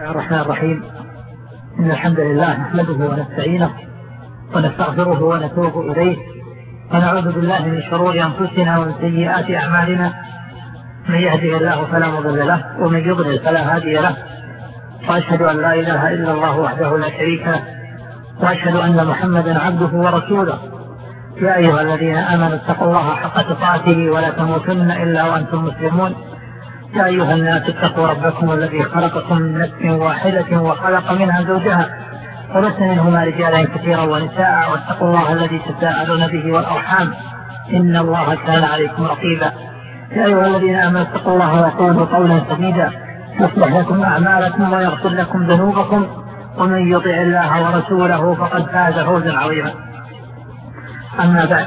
الله الرحمن الرحيم. إن الحمد لله نحمده ونستعينه ونستغفره ونتوب إليه ونعوذ بالله من شرور أنفسنا ومن سيئات أعمالنا. من يهده الله فلا مضل له ومن يضلل فلا هادي له، وأشهد أن لا إله إلا الله وحده لا شريك له، وأشهد أن محمدا عبده ورسوله. يا أيها الذين آمنوا اتقوا الله حق تقاته ولا تموتن إلا وأنتم مسلمون. يا أيها الناس اتقوا ربكم الذي خلقكم من نفس واحدة وخلق منها زوجها وبث منهما رجالا كثيرا ونساء، واتقوا الله الذي تساءلون به والأرحام إن الله كان عليكم رقيبا. يا أيها الذين آمنوا اتقوا الله وقولوا قولا سديدا يصلح لكم أعمالكم ويغفر لكم ذنوبكم، ومن يطع الله ورسوله فقد فاز فوزا عظيما. أما بعد،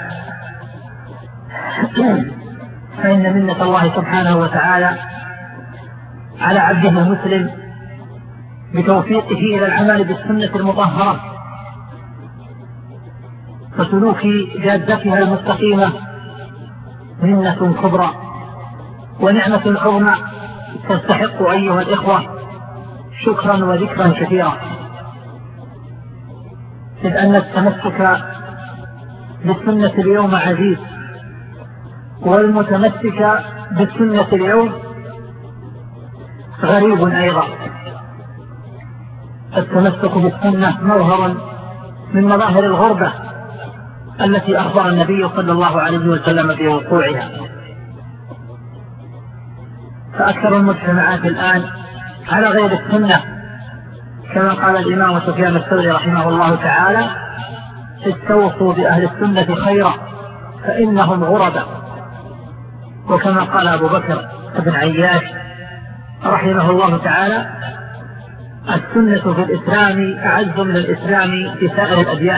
فإن منة الله سبحانه وتعالى على عبده المسلم بتوفيقه إلى العمل بالسنة المطهرة وسلوك جادتها المستقيمة منة كبرى ونعمة عظمى تستحق أيها الإخوة شكرا وذكرا كثيرا، إذ أن التمسك بالسنة اليوم عزيز، والمتمسك بالسنة اليوم غريب أيضا. التمسك بالسنة مظهر من مظاهر الغربة التي أخبر النبي صلى الله عليه وسلم بوقوعها. فأكثر المجتمعات الآن على غير السنة، كما قال الإمام سفيان الثوري رحمه الله تعالى: استوصوا بأهل السنة خيرا فإنهم غربا. وكما قال أبو بكر بن عياش رحمه الله تعالى: السنة في الإسلام أعز من الإسلام في سائر الأديان.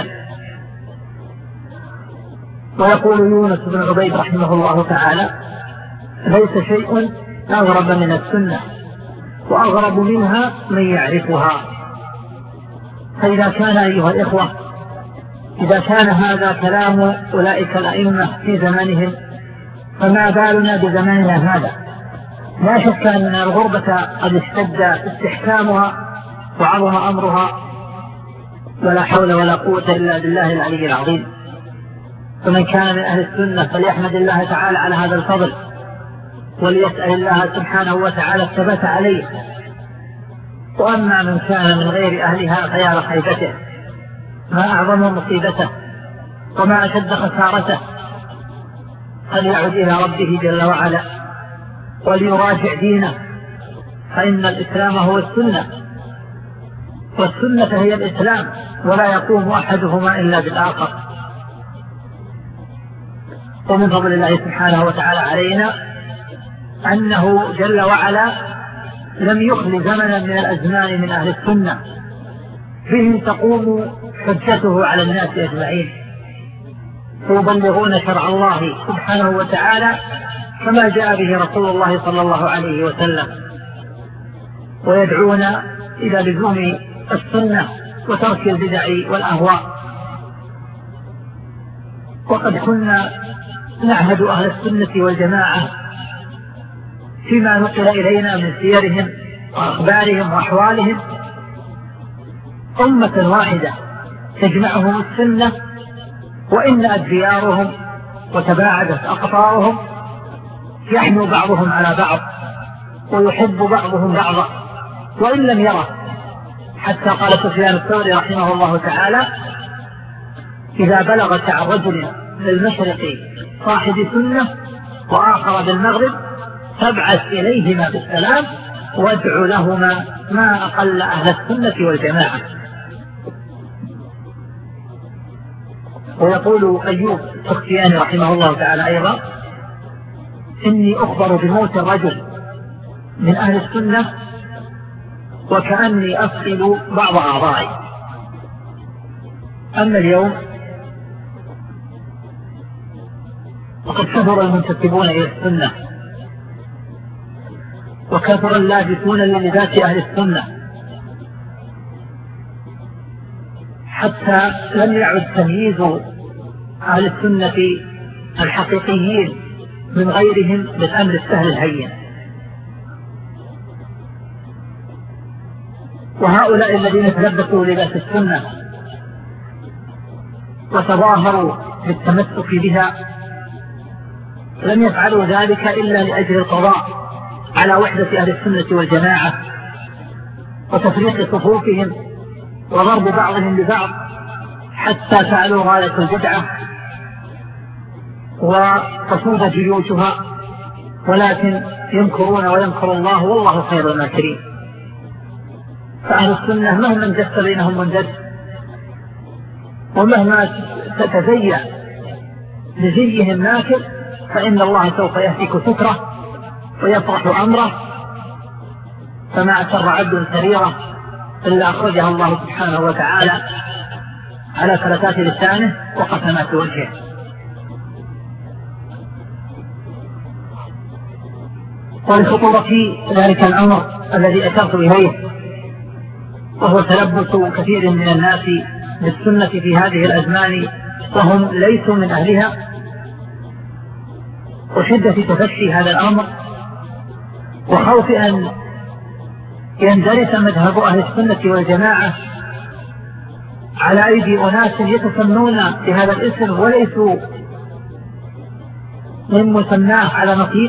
ويقول يونس بن عبيد رحمه الله تعالى: ليس شيء أغرب من السنة، وأغرب منها من يعرفها. فإذا كان أيها الإخوة، إذا كان هذا كلام أولئك الأئمة في زمانهم، فما بالنا بزماننا هذا؟ لا شك أن الغربة قد اشتد استحكامها وعظم أمرها، ولا حول ولا قوة إلا بالله العلي العظيم. فمن كان من أهل السنة فليحمد الله تعالى على هذا الفضل، وليسأل الله سبحانه وتعالى الثبات عليه. وأما من كان من غير أهلها فيا لخيبته، ما أعظم مصيبته وما أشد خسارته. فليعد إلى ربه جل وعلا وليراجع دينه، فإن الإسلام هو السنة، والسنة هي الإسلام، ولا يقوم أحدهما إلا بالآخر. ومن فضل الله سبحانه وتعالى علينا أنه جل وعلا لم يخل زمنا من الأزمان من أهل السنة فيهم تقوم حجته على الناس أجمعين، فيبلغون شرع الله سبحانه وتعالى كما جاء به رسول الله صلى الله عليه وسلم، ويدعون إلى لزوم السنة وترك البدع والأهواء. وقد كنا نعهد أهل السنة والجماعة فيما نقل إلينا من سيرهم وأخبارهم وأحوالهم أمة واحدة تجمعهم السنة، وإن أديارهم وتباعدت أقطارهم يحنو بعضهم على بعض ويحب بعضهم بعضا وإن لم يره. حتى قال سفيان الثوري رحمه الله تعالى: إذا بلغ شعر رجل للمشرق صاحب سنة وآخر بالمغرب فابعث إليهما بالسلام وادع لهما ما أقل أهل السنة والجماعة. ويقول أيوب السختياني رحمه الله تعالى أيضا: إني أخبر بموت الرجل من أهل السنة وكأني أفقد بعض أعضائي. أما اليوم وقد كثر المنتسبون إلى السنة، وكثر اللابسون للباس أهل السنة، حتى لم يعد تمييز أهل السنة الحقيقيين من غيرهم بالأمر السهل الهين. وهؤلاء الذين تلبسوا لباس السنة وتظاهروا بالتمسك بها لم يفعلوا ذلك إلا لأجل القضاء على وحدة أهل السنة والجماعة وتفريق صفوفهم وضرب بعضهم ببعض حتى فعلوا غاية البدعة وتصود جيوشها، ولكن يمكرون ويمكر الله والله خير الماكرين. فأهل السنة مهما انجس بينهم منجس ومهما تتزيع لزيهم ماكر فإن الله سوف يهتك ستره ويطرح أمره، فما أسر عبد سريرة إلا أخرجها الله سبحانه وتعالى على فلتات لسانه وقسمات وجهه. ولخطورة ذلك الأمر الذي أشرت إليه وهو تلبس كثير من الناس بالسنة في هذه الأزمان وهم ليسوا من أهلها، وشدة تفشي هذا الأمر وخوف أن يندرس مذهب أهل السنة والجماعة على أيدي أناس يتسمون بهذا الاسم وليسوا من مسماه على نصيب.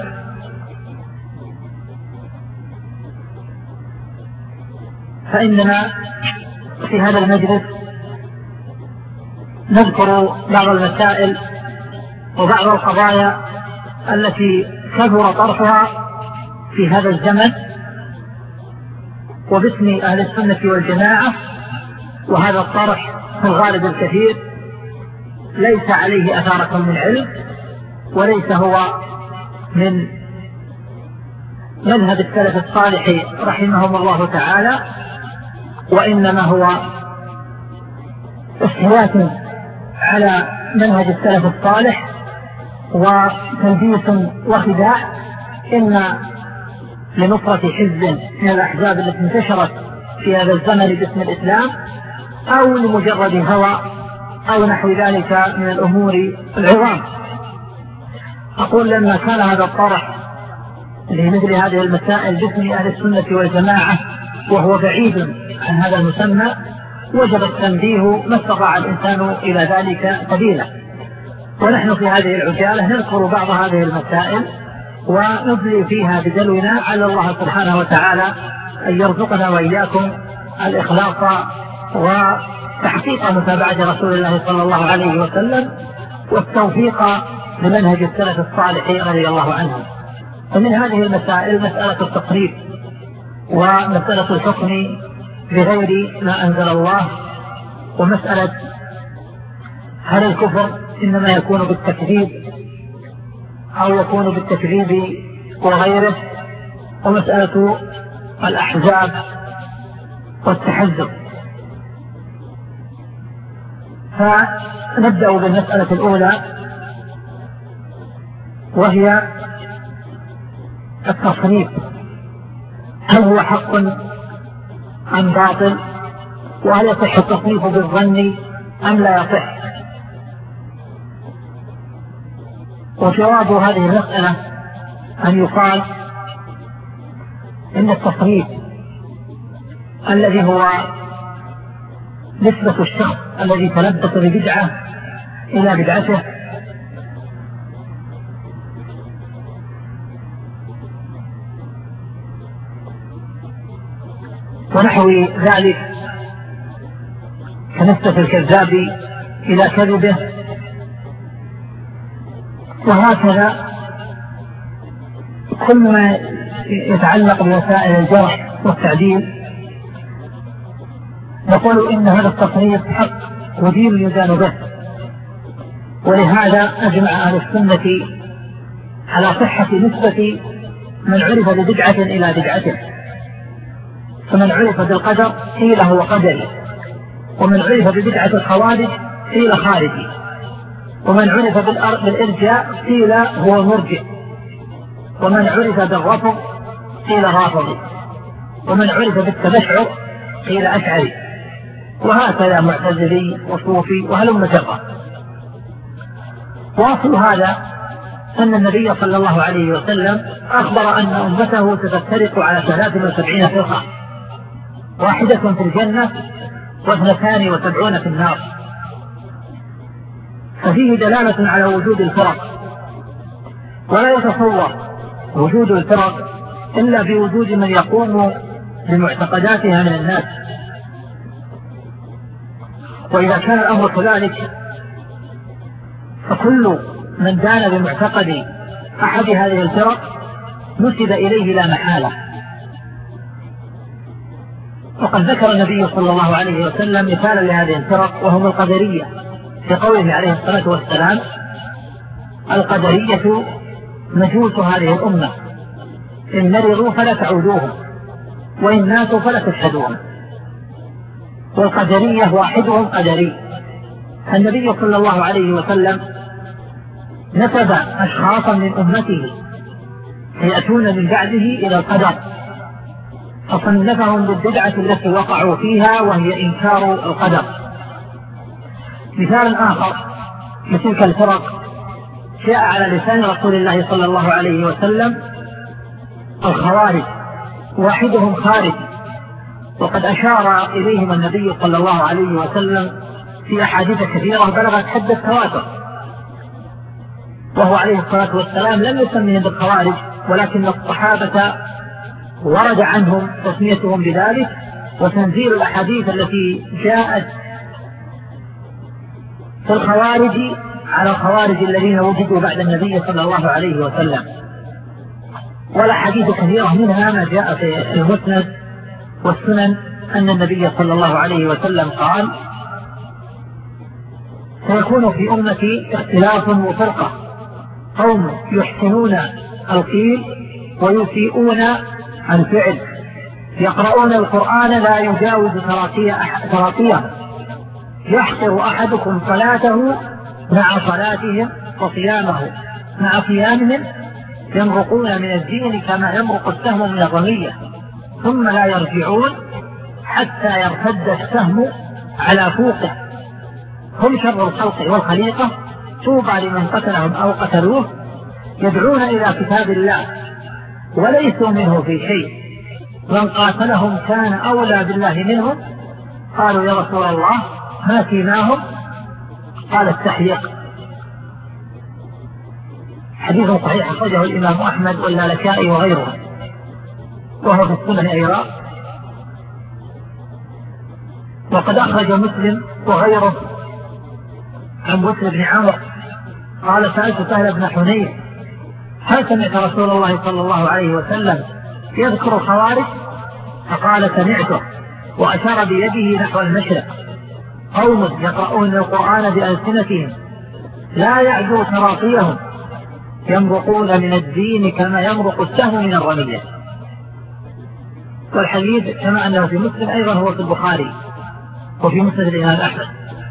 فإننا في هذا المجلس نذكر بعض المسائل وبعض القضايا التي كثر طرحها في هذا الزمن وباسم أهل السنة والجماعة، وهذا الطرح في الغالب الكثير ليس عليه أثارة من علم وليس هو من مذهب السلف الصالح رحمهم الله تعالى، وإنما هو استهلاك على منهج السلف الصالح وتلبيس وخداع إما لنصرة حزب من الأحزاب التي انتشرت في هذا الزمن باسم الإسلام أو لمجرد هوى أو نحو ذلك من الأمور العظام. أقول لما كان هذا الطرح لمثل هذه المسائل باسم أهل السنة والجماعة وهو بعيد عن هذا المسمى وجب التنبيه ما استطاع الإنسان إلى ذلك سبيلا. ونحن في هذه العجالة نذكر بعض هذه المسائل ونبلي فيها بدلونا على الله سبحانه وتعالى أن يرزقنا وإياكم الإخلاص وتحقيق متابعة رسول الله صلى الله عليه وسلم والتوفيق لمنهج السلف الصالح رضي الله عنهم. ومن هذه المسائل مسألة التصريف ومسألة الحكم بغير ما أنزل الله، ومسألة هل الكفر إنما يكون بالتكذيب أو يكون بالتكذيب وغيره، ومسألة الأحزاب والتحزب. فنبدأ بالمسألة الأولى وهي التصنيف، هل هو حق أم باطل، وهل يصح التصنيف بالظن أم لا يصح؟ وجواب هذه المسألة أن يقال إن التصنيف الذي هو نسبة الشخص الذي تلبس ببدعة إلى بدعته ونحو ذلك كنسبة الكذاب إلى كذبه، وهكذا كل ما يتعلق بوسائل الجرح والتعديل نقول إن هذا التصنيف حق ودين يدان به. ولهذا أجمع أهل السنة على صحة نسبة من عرف ببدعة إلى بدعته. فمن عرف بالقدر قيل هو قدري، ومن عرف ببدعة الخوارج قيل خارجي، ومن عرف بالإرجاء قيل هو مرجئ، ومن عرف بالرفض قيل رافضي، ومن عرف بالتبشع قيل أشعري، وهكذا معتزلي وصوفي وهلم جرا. واصل هذا أن النبي صلى الله عليه وسلم أخبر أن أمته ستفترق على 73 فرقة، واحدة في الجنة و72 في النار. ففيه دلالة على وجود الفرق، ولا يتصور وجود الفرق إلا بوجود من يقوم بمعتقداتها من الناس. وإذا كان الأمر كذلك فكل من دان بمعتقد أحد هذه الفرق نسب إليه لا محالة. وقد ذكر النبي صلى الله عليه وسلم مثالا لهذه الفرق وهم القدرية في قوله عليه الصلاة والسلام: القدرية مجوس هذه الأمة، إن مرضوا فلا تعودوهم وإن ماتوا فلا تشهدوهم. والقدرية واحدهم قدري. النبي صلى الله عليه وسلم نسب أشخاصا من أمته يأتون من بعده إلى القدر، فصنفهم بالبدعة التي وقعوا فيها وهي إنكار القدر. مثال آخر لتلك الفرق جاء على لسان رسول الله صلى الله عليه وسلم: الخوارج، واحدهم خارج، وقد أشار إليهم النبي صلى الله عليه وسلم في أحاديث كثيرة بلغت حد التواتر، وهو عليه الصلاة والسلام لم يسميهم بالخوارج، ولكن الصحابة ورد عنهم تسميتهم بذلك، وتنزيل الأحاديث التي جاءت في الخوارج على الخوارج الذين وجدوا بعد النبي صلى الله عليه وسلم. والأحاديث كثيرة منها ما جاء في المسند والسنن أن النبي صلى الله عليه وسلم قال: سيكون في أمتي اختلاف وفرقة، قوم يحسنون القيل ويسيئون الفعل، يقرؤون القرآن لا يجاوز تراقيه، يحقر أحدكم صلاته مع صلاتهم وصيامه مع صيامهم، يمرقون من الدين كما يمرق السهم من الرمية، ثم لا يرجعون حتى يرتد السهم على فوقه، هم شر الخلق والخليقة، طوبى لمن قتلهم أو قتلوه، يدعون إلى كتاب الله وليسوا منه في شيء، من قاتلهم كان أولى بالله منهم. قالوا: يا رسول الله ما سيماهم؟ قال: التحليق. حديث صحيح أخرجه الإمام أحمد واللالكائي وغيره، وهو في السنن أيضا. وقد أخرج مسلم وغيره عن بكر بن عمرو قال: سألت سهل بن حنيف: هل سمعت رسول الله صلى الله عليه وسلم يذكر الخوارج؟ فقال: سمعته، وأشار بيده نحو المشرق: قوم يقرؤون القرآن بألسنتهم لا يعدو تراقيهم، يمرقون من الدين كما يمرق السهم من الرمية. والحديث كما أنه في مسلم أيضا هو في البخاري وفي مسند الإمام أحمد.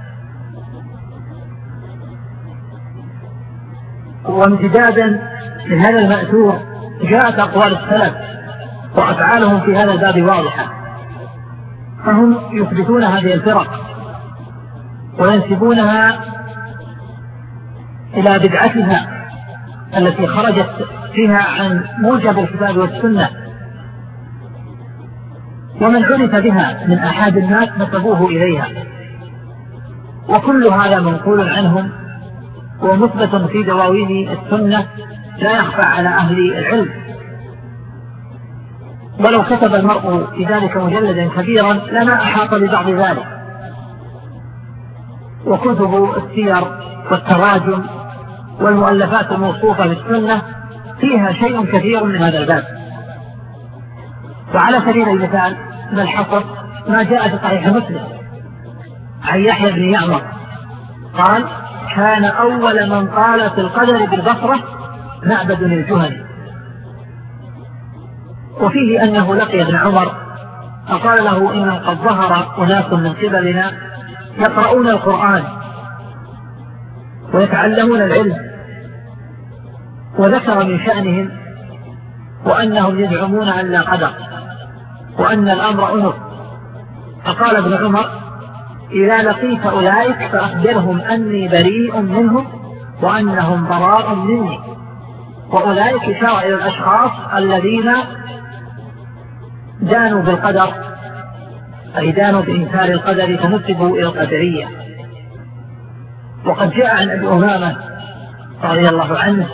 وامتدادا لهذا المأثور جاءت أقوال السلف وأفعالهم في هذا الباب واضحة، فهم يثبتون هذه الفرق وينسبونها إلى بدعتها التي خرجت فيها عن موجب الكتاب والسنة، ومن عرف بها من أحد الناس نسبوه إليها، وكل هذا منقول عنهم ومثبت في دواوين السنة لا يخفى على أهل العلم. ولو كتب المرء في ذلك مجلدا كبيرا لما أحاط ببعض ذلك. وكتب السير والتراجم والمؤلفات الموصوفة بالسنة فيها شيء كثير من هذا الباب. وعلى سبيل المثال من الحصر ما جاء في صحيح مسلم عن يحيى بن يعمر قال: كان أول من قال في القدر بالبصرة معبد الجهني. وفيه أنه لقي ابن عمر فقال له: إن قد ظهر أناس من قبلنا يقرؤون القرآن ويتعلمون العلم، وذكر من شأنهم وأنهم يزعمون أن لا قدر وأن الأمر أنف. فقال ابن عمر: إذا لقيت أولئك فأخبرهم أني بريء منهم وأنهم براء مني. وأولئك إشارة إلى الأشخاص الذين دانوا بالقدر فإدانوا بإنكار القدر فنسبوا إلى القدرية. وقد جاء عن أبي أمامة رضي الله عنه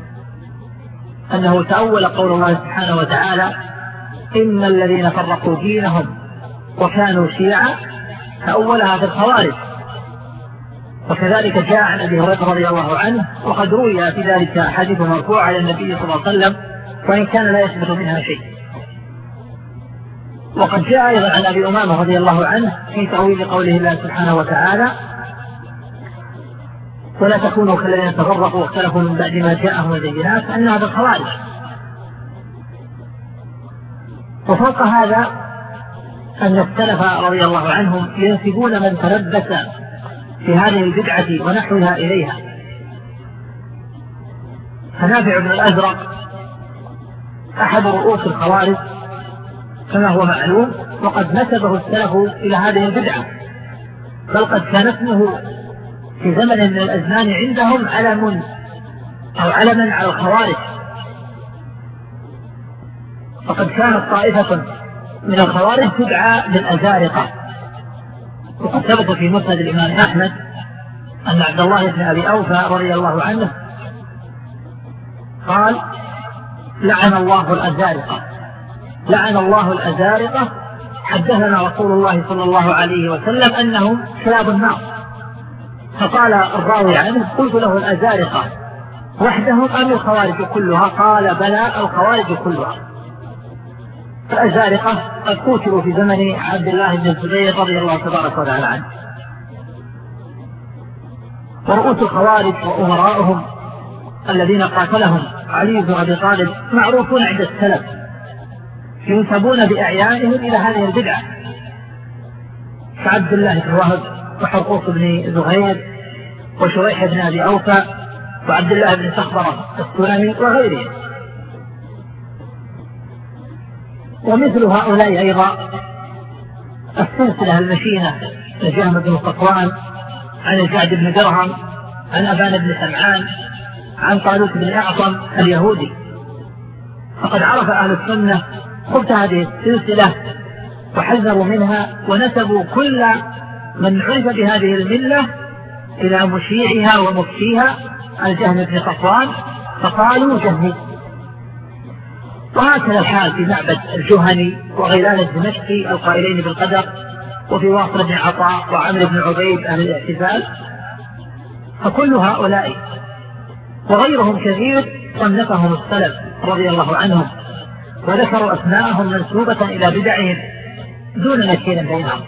أنه تأول قول الله سبحانه وتعالى إن الذين فرقوا دينهم وكانوا شيعا، تأولها في الخوارج. وكذلك جاء عن أبي هريرة رضي الله عنه، وقد روي في ذلك حديث مرفوع على النبي صلى الله عليه وسلم وإن كان لا يثبت منها شيء. وقد جاء أيضا عن أبي أمامة رضي الله عنه في تأويل قوله الله سبحانه وتعالى ولا تكونوا كالذين تفرقوا واختلفوا من بعد ما جاءهم البينات أن هذا الخوارج. وفوق هذا أن السلف رضي الله عنهم ينسبون من تلبس في هذه البدعة ونحوها إليها. فنافع بن الأزرق أحد رؤوس الخوارج كما هو معلوم، وقد نسبه السلف إلى هذه البدعة، بل قد كان اسمه في زمن من الأزمان عندهم علم أو علما على الخوارج. فقد كانت طائفة من الخوارج تدعى بالأزارقة. وقد ثبت في مسند الإمام أحمد أن عبد الله بن أبي أوفى رضي الله عنه قال لعن الله الأزارقة، لعن الله الأزارقة، حدثنا رسول الله صلى الله عليه وسلم أنهم كلاب النار. فقال الراوي عنه قلت له الأزارقة وحدهم أم الخوارج كلها؟ قال بلى الخوارج كلها. الأزارقة قد قتلوا في زمن عبد الله بن الزبير رضي الله تبارك وتعالى عنه. ورؤوس الخوارج وأمراؤهم الذين قاتلهم علي بن أبي طالب معروفون عند السلف، ينسبون بأعيانهم إلى هذه البدعة، كعبد الله بن وهب وحرقوس بن زهير وشريح بن أبي أوفى وعبد الله بن سخبرة السلمي وغيرهم. ومثل هؤلاء أيضا السلسلة المشينة لجهم بن صفوان عن الجعد بن درهم عن أبان بن سمعان عن طالوت بن أعصم اليهودي. فقد عرف أهل السنة خبث هذه السلسلة وحذروا منها، ونسبوا كل من عرف بهذه الملة إلى مشيعها ومفتيها الجهم بن صفوان، فقالوا جهمي. وهكذا الحال في معبد الجهني وغيلان الدمشقي القائلين بالقدر، وفي واصل بن عطاء وعمر بن عبيد أهل الاعتزال. فكل هؤلاء وغيرهم كثير صنفهم السلف رضي الله عنهم، وذكروا أسماءهم منسوبة إلى بدعهم دون نكير بينهم.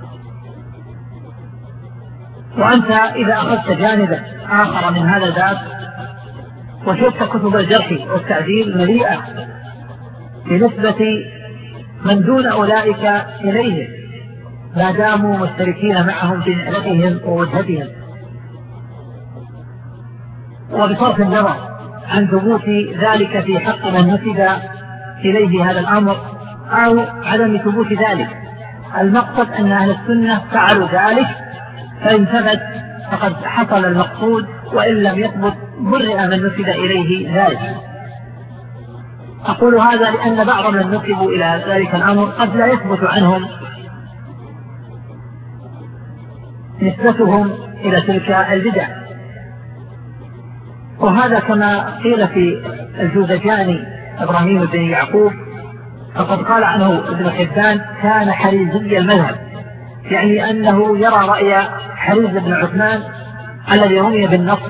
وأنت إذا أخذت جانبا آخر من هذا الباب وشفت كتب الجرح والتعديل مليئة بنسبة من دون أولئك إليهم ما داموا مشتركين معهم في نعلتهم ووجهتهم، وبصرف النظر عن ثبوت ذلك في حق من نسب إليه هذا الأمر أو عدم ثبوت ذلك، المقصد أن أهل السنة فعلوا ذلك، فإن ثبت فقد حصل المقصود، وإن لم يثبت برئ من نسب إليه ذلك. أقول هذا لأن بعض من نسبوا إلى ذلك الأمر قد لا يثبت عنهم نسبتهم إلى تلك البدع. وهذا كما قيل في الجوزجاني إبراهيم بن يعقوب، فقد قال عنه ابن حبان كان حريزي المذهب، يعني أنه يرى رأي حريز بن عثمان الذي رمي بالنصر.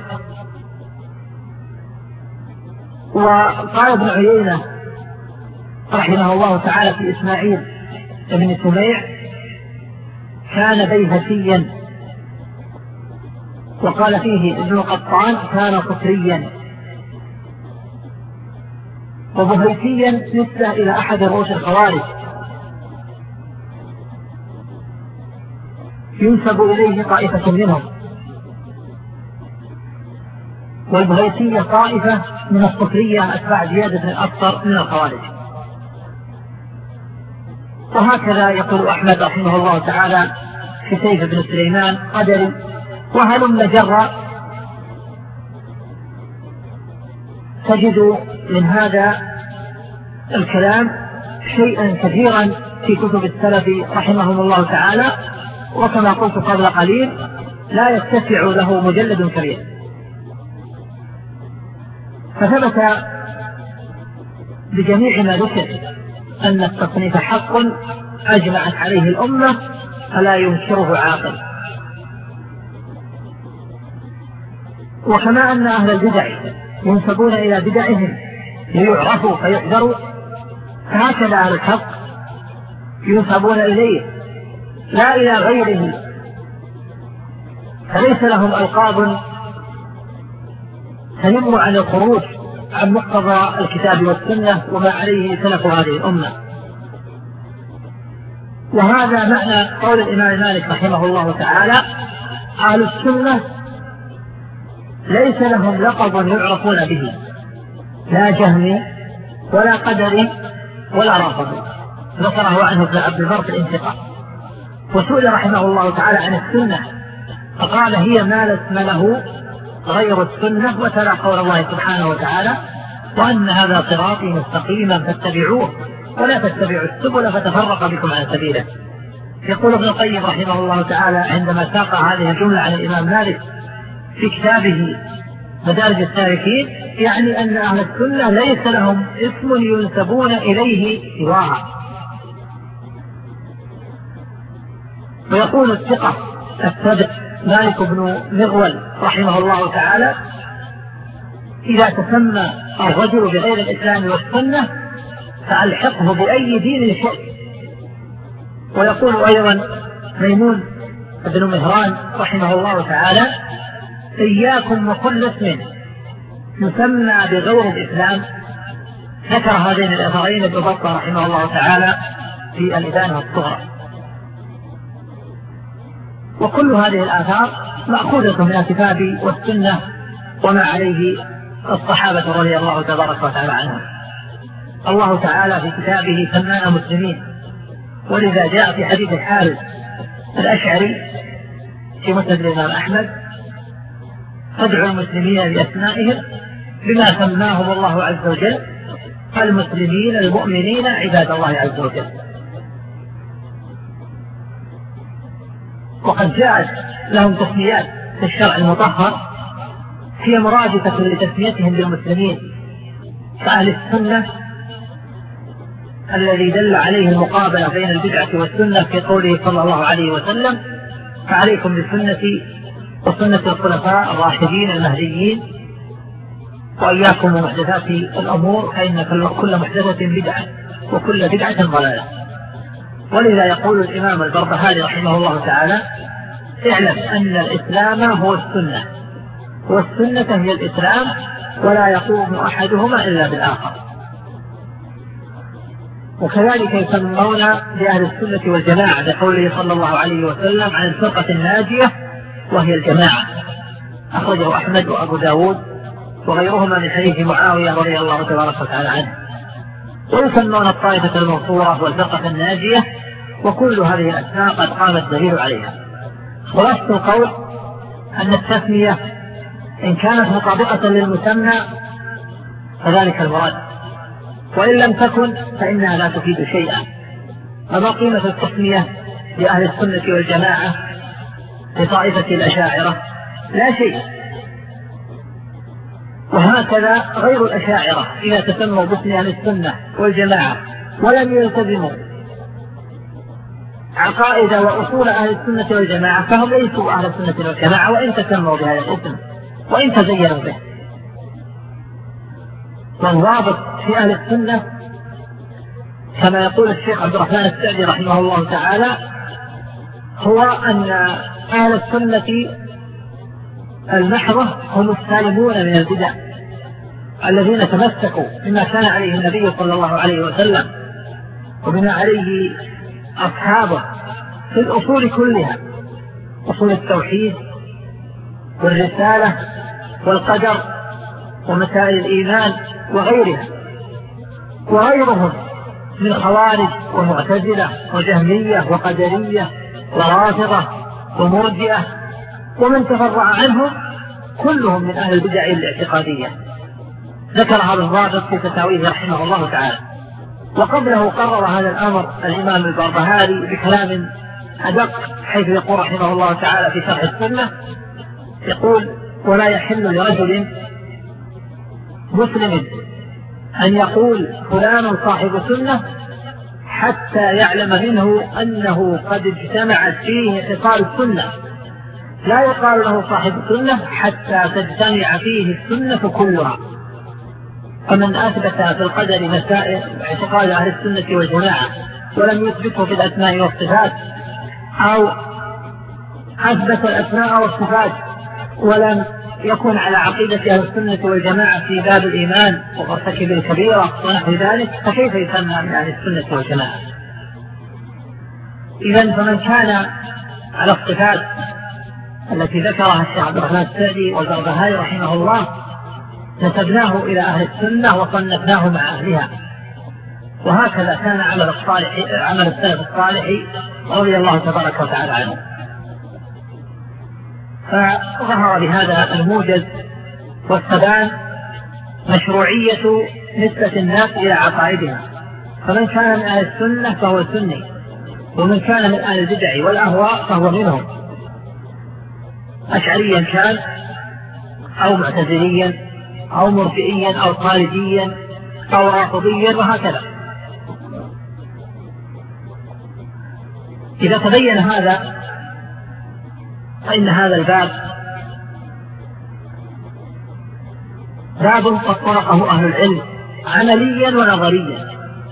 وقال ابن عيينة رحمه الله تعالى في إسماعيل بن سميع كان بيهسيا، وقال فيه ابن قطان كان قطريا. وبهيسيا نسبة إلى أحد رؤوس الخوارج ينسب إليه طائفة منهم، والبهيسية طائفة من الصفرية أتباع زياد بن الأبطر من الخوارج. وهكذا يقول أحمد رحمه الله تعالى في سيف بن سليمان قدري، وهلم جرى تجد من هذا الكلام شيئا كثيرا في كتب السلف رحمهم الله تعالى، وكما قلت قبل قليل لا يتسع له مجلد كبير. فثبت بجميع ما ذكر أن التصنيف حق أجمعت عليه الأمة فلا ينكره عاقل. وكما أن أهل البدع ينسبون إلى بدعهم ليعرفوا فيحذروا، فهكذا أهل الحق ينسبون إليه لا إلى غيره، فليس لهم ألقاب تنم عن الخروج عن مقتضى الكتاب والسنة وما عليه سلف هذه الأمة. وهذا معنى قول الإمام مالك رحمه الله تعالى: أهل السنة ليس لهم لقب يعرفون به، لا جهمي ولا قدري ولا رافضي. ذكره عنه ابن عبد البر في الانتقاء. وسئل رحمه الله تعالى عن السنة فقال: هي ما لا اسم له غير السنة، وتلا قول الله سبحانه وتعالى: وأن هذا صراطي مستقيما فاتبعوه ولا تتبعوا السبل فتفرق بكم عن سبيله. يقول ابن القيم رحمه الله تعالى عندما ساق هذه الجملة عن الإمام مالك في كتابه مدارج السالكين، يعني أن أهل السنة ليس لهم اسم ينسبون إليه سواها. ويقول الثقة الثابت مالك بن مغول رحمه الله تعالى: إذا تسمى الرجل بغير الإسلام والسنة فألحقه بأي دين شئت. ويقول أيضا ميمون بن مهران رحمه الله تعالى: إياكم وكل اسم يسمى بغير الإسلام. ذكر هذين الأثرين ابن بطة رحمه الله تعالى في الإبانة الصغرى. وكل هذه الآثار مأخوذة من الكتاب والسنة وما عليه الصحابة رضي الله تبارك وتعالى عنهم. الله تعالى في كتابه سمانا مسلمين، ولذا جاء في حديث الحارث الأشعري في مسند الإمام أحمد: فادعوا المسلمين بأسمائهم بما سماهم الله عز وجل، المسلمين المؤمنين عباد الله عز وجل. وقد جاءت لهم تسميات في الشرع المطهر هي مرادفة لتسميتهم بالمسلمين، فأهل السنة الذي دل عليه المقابلة بين البدعة والسنة في قوله صلى الله عليه وسلم: فعليكم بسنتي وسنة الخلفاء الراشدين المهديين وإياكم ومحدثات الأمور فإن كل محدثة بدعة وكل بدعة ضلالة. ولذا يقول الإمام البربهاري رحمه الله تعالى: اعلم أن الإسلام هو السنة والسنة هي الإسلام، ولا يقوم أحدهما إلا بالآخر. وكذلك يسمون بأهل السنة والجماعة بقوله صلى الله عليه وسلم عن الفرقة الناجية وهي الجماعة، أخرجه أحمد وأبو داود وغيرهما من حديث معاوية رضي الله تبارك وتعالى عنه. ويسمون الطائفة المنصورة والفرقة الناجية، وكل هذه الأسماء قد قام الدليل عليها. خلاصة القول أن التسمية إن كانت مطابقة للمسمى فذلك المراد، وإن لم تكن فإنها لا تفيد شيئا. فما قيمة التسمية لأهل السنة والجماعة لطائفة الأشاعرة؟ لا شيء. وهكذا غير الأشاعرة إذا تسموا باسم أهل السنة والجماعة ولم يلتزموا عقائد وأصول أهل السنة والجماعة فهم ليسوا أهل السنة والجماعة وإن تسموا بهذا الاسم وإن تزينوا به. والضابط في أهل السنة كما يقول الشيخ عبد الرحمن السعدي رحمه الله تعالى هو أن أهل السنة المحضة هم السالمون من البدع الذين تمسكوا بما كان عليه النبي صلى الله عليه وسلم وبما عليه أصحابه في الأصول كلها، أصول التوحيد والرسالة والقدر ومسائل الإيمان وغيرها. وغيرهم من خوارج ومعتزلة وجهمية وقدرية ورافضة ومرجئة ومن تفرع عنهم كلهم من أهل البدع الاعتقادية. ذكر هذا الضابط في فتاويه رحمه الله تعالى. وقبله قرر هذا الأمر الإمام البربهاري بكلام أدق، حيث يقول رحمه الله تعالى في شرح السنة، يقول: ولا يحل لرجل مسلم أن يقول فلان صاحب سنة حتى يعلم منه أنه قد اجتمعت فيه خصال السنة. لا يقال له صاحب سنة حتى تجتمع فيه السنة كلها. فمن أثبت في القدر مسائل اعتقاد أهل السنة والجماعة ولم يثبته في الأسماء والصفات، أو أثبت الأسماء والصفات ولم يكون على عقيدة أهل السنة والجماعة في باب الإيمان وارتكب الكبيرة ونحو ذلك، فكيف يسمى من أهل السنة والجماعة؟ إذن فمن كان على الصفات التي ذكرها الشيخ عبد الرحمن السعدي والبربهاري رحمه الله نسبناه إلى أهل السنة وصنفناه مع أهلها، وهكذا كان عمل السلف الصالح رضي الله تبارك وتعالى عنه. فظهر بهذا الموجز والتبان مشروعية نسبة الناس إلى عقائدها، فمن كان من أهل السنة فهو سني، ومن كان من أهل البدع والأهواء فهو منهم، أشعريا كان أو معتزليا أو مرجئيا أو خارجيا أو رافضيا وهكذا. إذا تبين هذا فإن هذا الباب باب قد طرقه أهل العلم عمليا ونظريا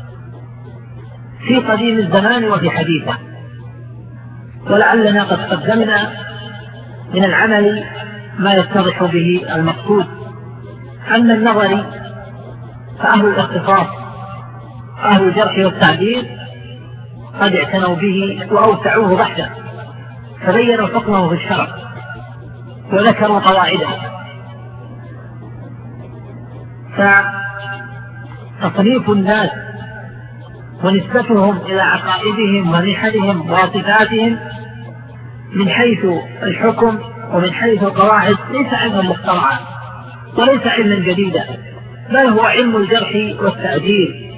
في قديم الزمان وفي حديثه، ولعلنا قد قدمنا من العمل ما يتضح به المقصود. أما النظري فأهل الاختصاص أهل الجرح والتعديل قد اعتنوا به وأوسعوه بحثا، فبينوا حكمه في الشرع وذكروا قواعده. فتصنيف الناس ونسبتهم إلى عقائدهم ومنحهم وصفاتهم من حيث الحكم ومن حيث القواعد ليس علما مخترعا وليس علما جديدا، بل هو علم الجرح والتعديل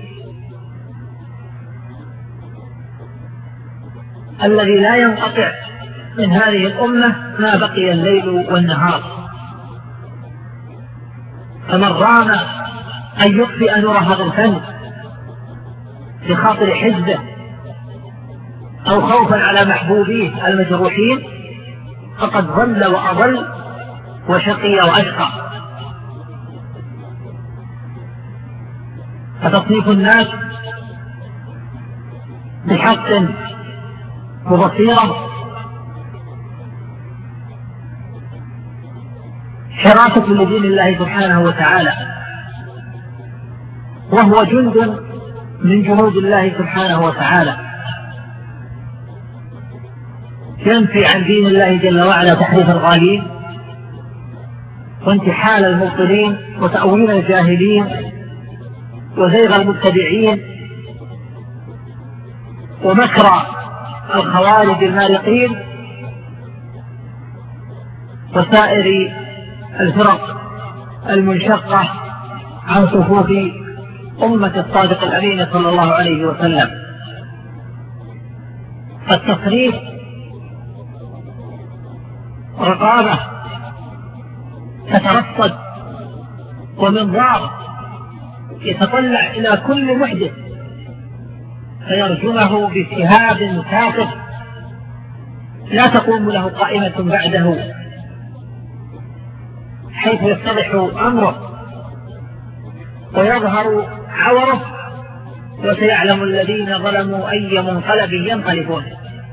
الذي لا ينقطع من هذه الأمة ما بقي الليل والنهار. فمن رام أن يطفئ نور هذا الفن بخاطر حزبه أو خوفا على محبوبيه المجروحين فقد ضل وأضل وشقي وأشقى. فتصنيف الناس بحق وبصيرة شرافة لدين الله سبحانه وتعالى، وهو جند من جنود الله سبحانه وتعالى ينفي عن دين الله جل وعلا تحريف الغالين وانتحال المبطلين وتأويل الجاهلين وزيغ المبتدعين ومكر الخوارج المارقين وسائر الفرق المنشقة عن صفوف أمة الصادق الأمين صلى الله عليه وسلم. فالتصريف رقابة تترصد ومنظار يتطلع إلى كل محدث فيرجمه بسهاب كافر لا تقوم له قائمة بعده، حيث يتضح أمره ويظهر عوره، وسيعلم الذين ظلموا أي منقلب ينقلبون.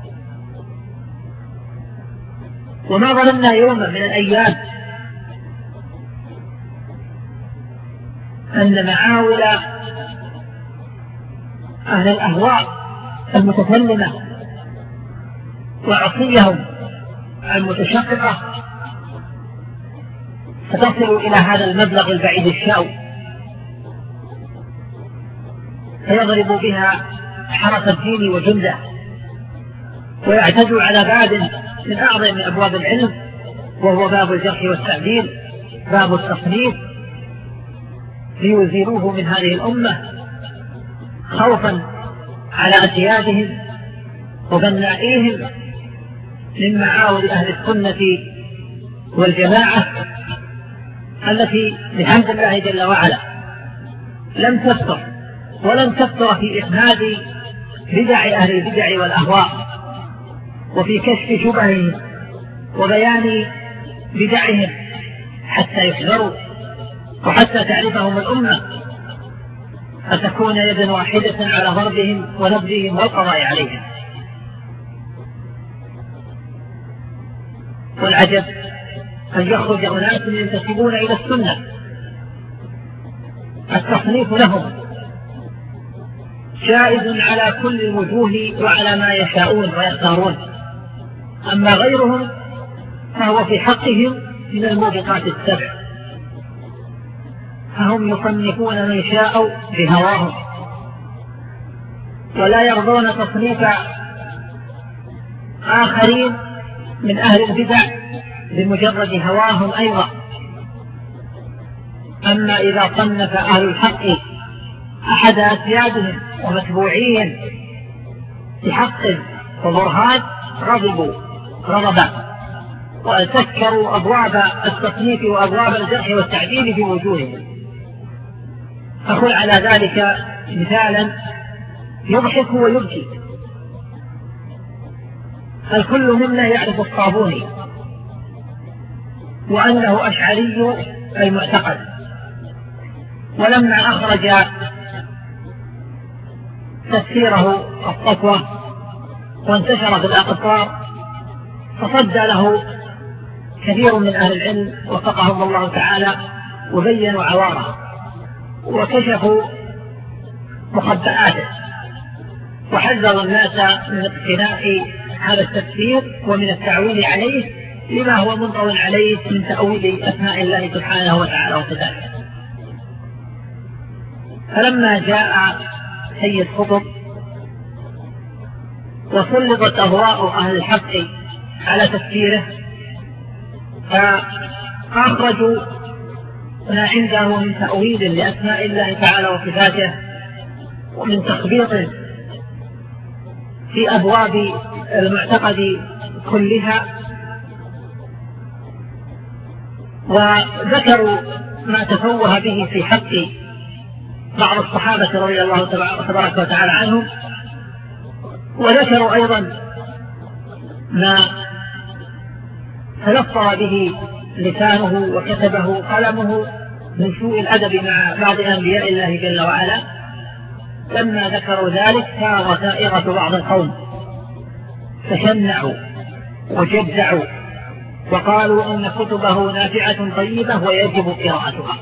وما ظلمنا يوما من الأيام أن معاول أهل الأهواء المتكلمة وعصيهم المتشققة فتصل إلى هذا المبلغ البعيد الشاو، فيضرب بها حرس الدين وجنده ويعتدوا على باب من أعظم أبواب العلم، وهو باب الجرح والتعديل، باب التصنيف، ليزيلوه من هذه الأمة خوفا على أسيادهم وبنائهم من معاول أهل السنة والجماعة التي بحمد الله جل وعلا لم تفتر ولم تفتر في إحماد بدع أهل البدع والأهواء وفي كشف شبههم وبيان بدعهم حتى يحذروا وحتى تعرفهم الأمة فتكون يدا واحدة على ضربهم ونبذهم والقضاء عليهم. والعجب أن يخرج أناس ينتسبون إلى السنة التصنيف لهم جائز على كل الوجوه وعلى ما يشاءون ويختارون، أما غيرهم فهو في حقهم من الموبقات السبع، فهم يصنفون من شاءوا بهواهم ولا يرضون تصنيف آخرين من أهل البدع بمجرد هواهم أيضا. أما إذا صنف أهل الحق أحد أسيادهم ومتبوعين بحق وبرهان غضبوا غضبا وسكروا أبواب التصنيف وأبواب الجرح والتعديل في وجوههم. أقول على ذلك مثالا يضحك ويبكي. الكل منا يعرف الصابوني وأنه أشعري المعتقد، ولما أخرج تفسيره الصفوة وانتشر في الأقطار فصد له كثير من أهل العلم وفقهم الله تعالى وبينوا عواره وكشفوا مخبئاته وحذروا الناس من اقتناء هذا التفسير ومن التعويل عليه لما هو منطوي عليه من تأويل أسماء الله سبحانه وتعالى وصفاته. فلما جاء سيد قطب وسلطت أضواء أهل الحق على تفسيره فأخرجوا ما عنده من تأويل لأسماء الله تعالى وصفاته ومن تخبيط في أبواب المعتقد كلها، وذكروا ما تفوه به في حق بعض الصحابة رضي الله تبارك وتعالى عنهم، وذكروا أيضا ما تلفظ به لسانه وكتبه قلمه من سوء الأدب مع بعض أنبياء الله جل وعلا. لما ذكروا ذلك صار ثائرة بعض القوم تشنعوا وجدعوا وقالوا إن كتبه نافعة طيبة ويجب قراءتها.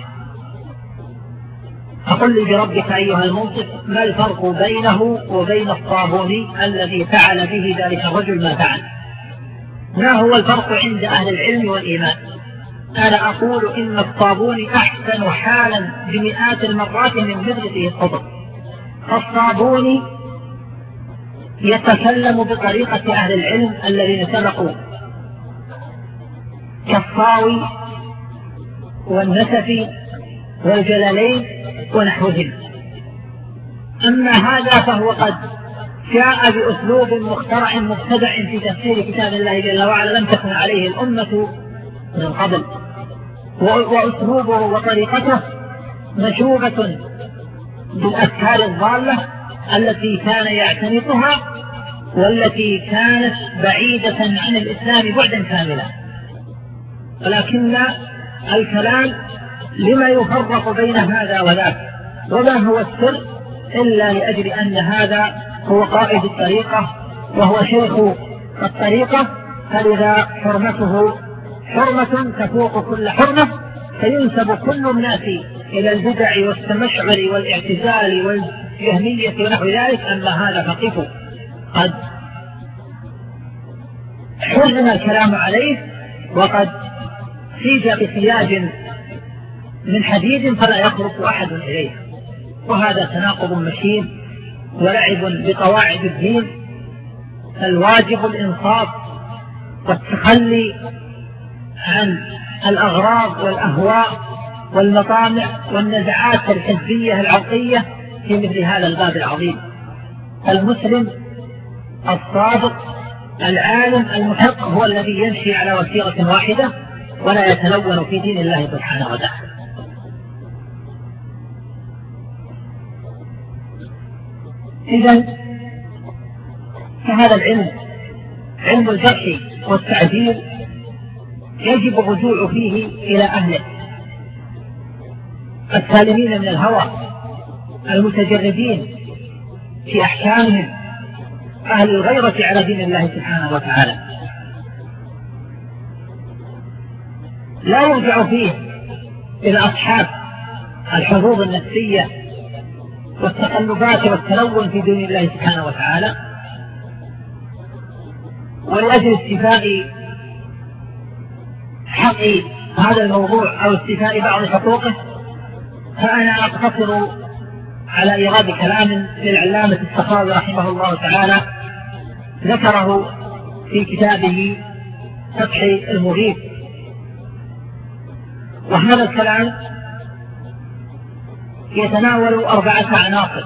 فقل لي بربك أيها المنصف ما الفرق بينه وبين الصابوني الذي فعل به ذلك الرجل ما فعل؟ ما هو الفرق عند أهل العلم والإيمان؟ أنا أقول إن الصابوني أحسن حالا بمئات المرات من مدرسه القطب. الصابوني يتكلم بطريقة أهل العلم الذين سبقوا كالصاوي والنسفي والجلالين ونحوهم. أما هذا فهو قد جاء بأسلوب مخترع مبتدع في تفسير كتاب الله جل وعلا لم تكن عليه الأمة من قبل، وأسلوبه وطريقته مشوبة بالأفكار الضالة التي كان يعتنقها والتي كانت بعيدة عن الإسلام بعدا كاملا. ولكن الكلام لما يفرق بين هذا وذاك، وما هو السر إلا لأجل أن هذا هو قائد الطريقة وهو شيخ الطريقة، فلذا حرمته حرمة تفوق كل حرمة، فينسب كل الناس إلى البدع والتمشعر والاعتزال والجهمية ونحو ذلك. أما هذا فقفوا قد حرم الكلام عليه وقد سيج بسياج من حديد فلا يخرج أحد إليه، وهذا تناقض مشين ولعب بقواعد الدين. الواجب الإنصاف والتخلي عن الأغراض والأهواء والمطامع والنزعات الحزبية العرقية في مثل هذا الباب العظيم. المسلم الصادق العالم المحق هو الذي يمشي على وتيرة واحدة ولا يتلون في دين الله سبحانه وتعالى. إذن فهذا العلم، علم الجرح والتعديل، يجب الرجوع فيه إلى أهله السالمين من الهوى المتجردين في أحكامهم، أهل الغيرة على دين الله سبحانه وتعالى. لا يرجع فيه إلى أصحاب الحظوظ النفسية والتقلبات والتلون في دين الله سبحانه وتعالى. ولأجل استيفاء حق هذا الموضوع أو استيفاء بعض حقوقه فأنا أقتصر على إيراد كلام للعلامة السخاوي رحمه الله تعالى ذكره في كتابه فتح المغيث. وهذا الكلام يتناول 4 عناصر.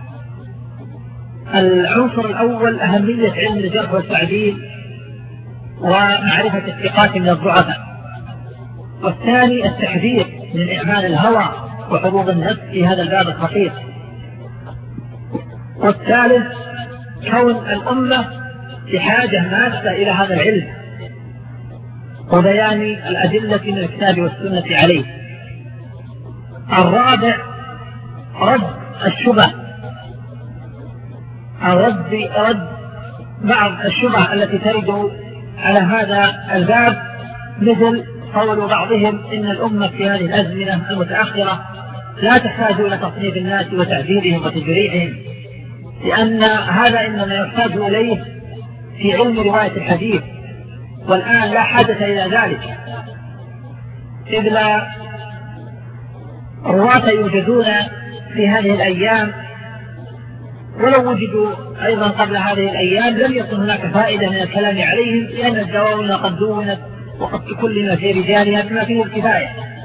العنصر الأول أهمية علم الجرح والتعديل ومعرفة الثقات من الضعفاء. والثاني التحذير من إعمال الهوى وحظوظ النفس في هذا الباب الخطير. والثالث كون الأمة بحاجة ماسة إلى هذا العلم وبيان الأدلة من الكتاب والسنة عليه. الرابع رد الشبه، رد بعض الشبه التي ترد على هذا الباب، مثل قول بعضهم إن الأمة في هذه الأزمنة المتأخرة لا تحتاج إلى تصنيف الناس وتعديلهم وتجريعهم، لأن هذا إنما يحتاج إليه في علم رواية الحديث، والآن لا حاجة إلى ذلك، إذ لا رواة يوجدون في هذه الأيام، ولو وجدوا أيضا قبل هذه الأيام لم يكن هناك فائدة من الكلام عليهم، لأن الدواوين قد دونت وقد تكلم في رجالها بما فيه الكفاية.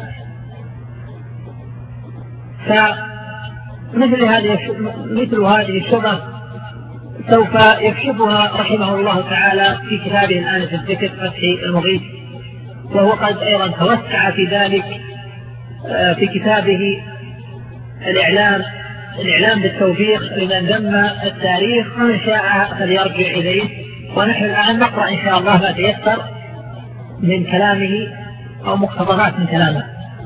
فمثل هذه الشبه سوف يكشفها رحمه الله تعالى في كتابه الآن في الذكر فتح المغيث، وهو قد أيضا توسع في ذلك في كتابه الإعلام بالتوفيق لمن ذم التاريخ، من شاء فليرجع إليه. ونحن الآن نقرأ إن شاء الله ما تيسر من كلامه أو مقتضبات من كلامه.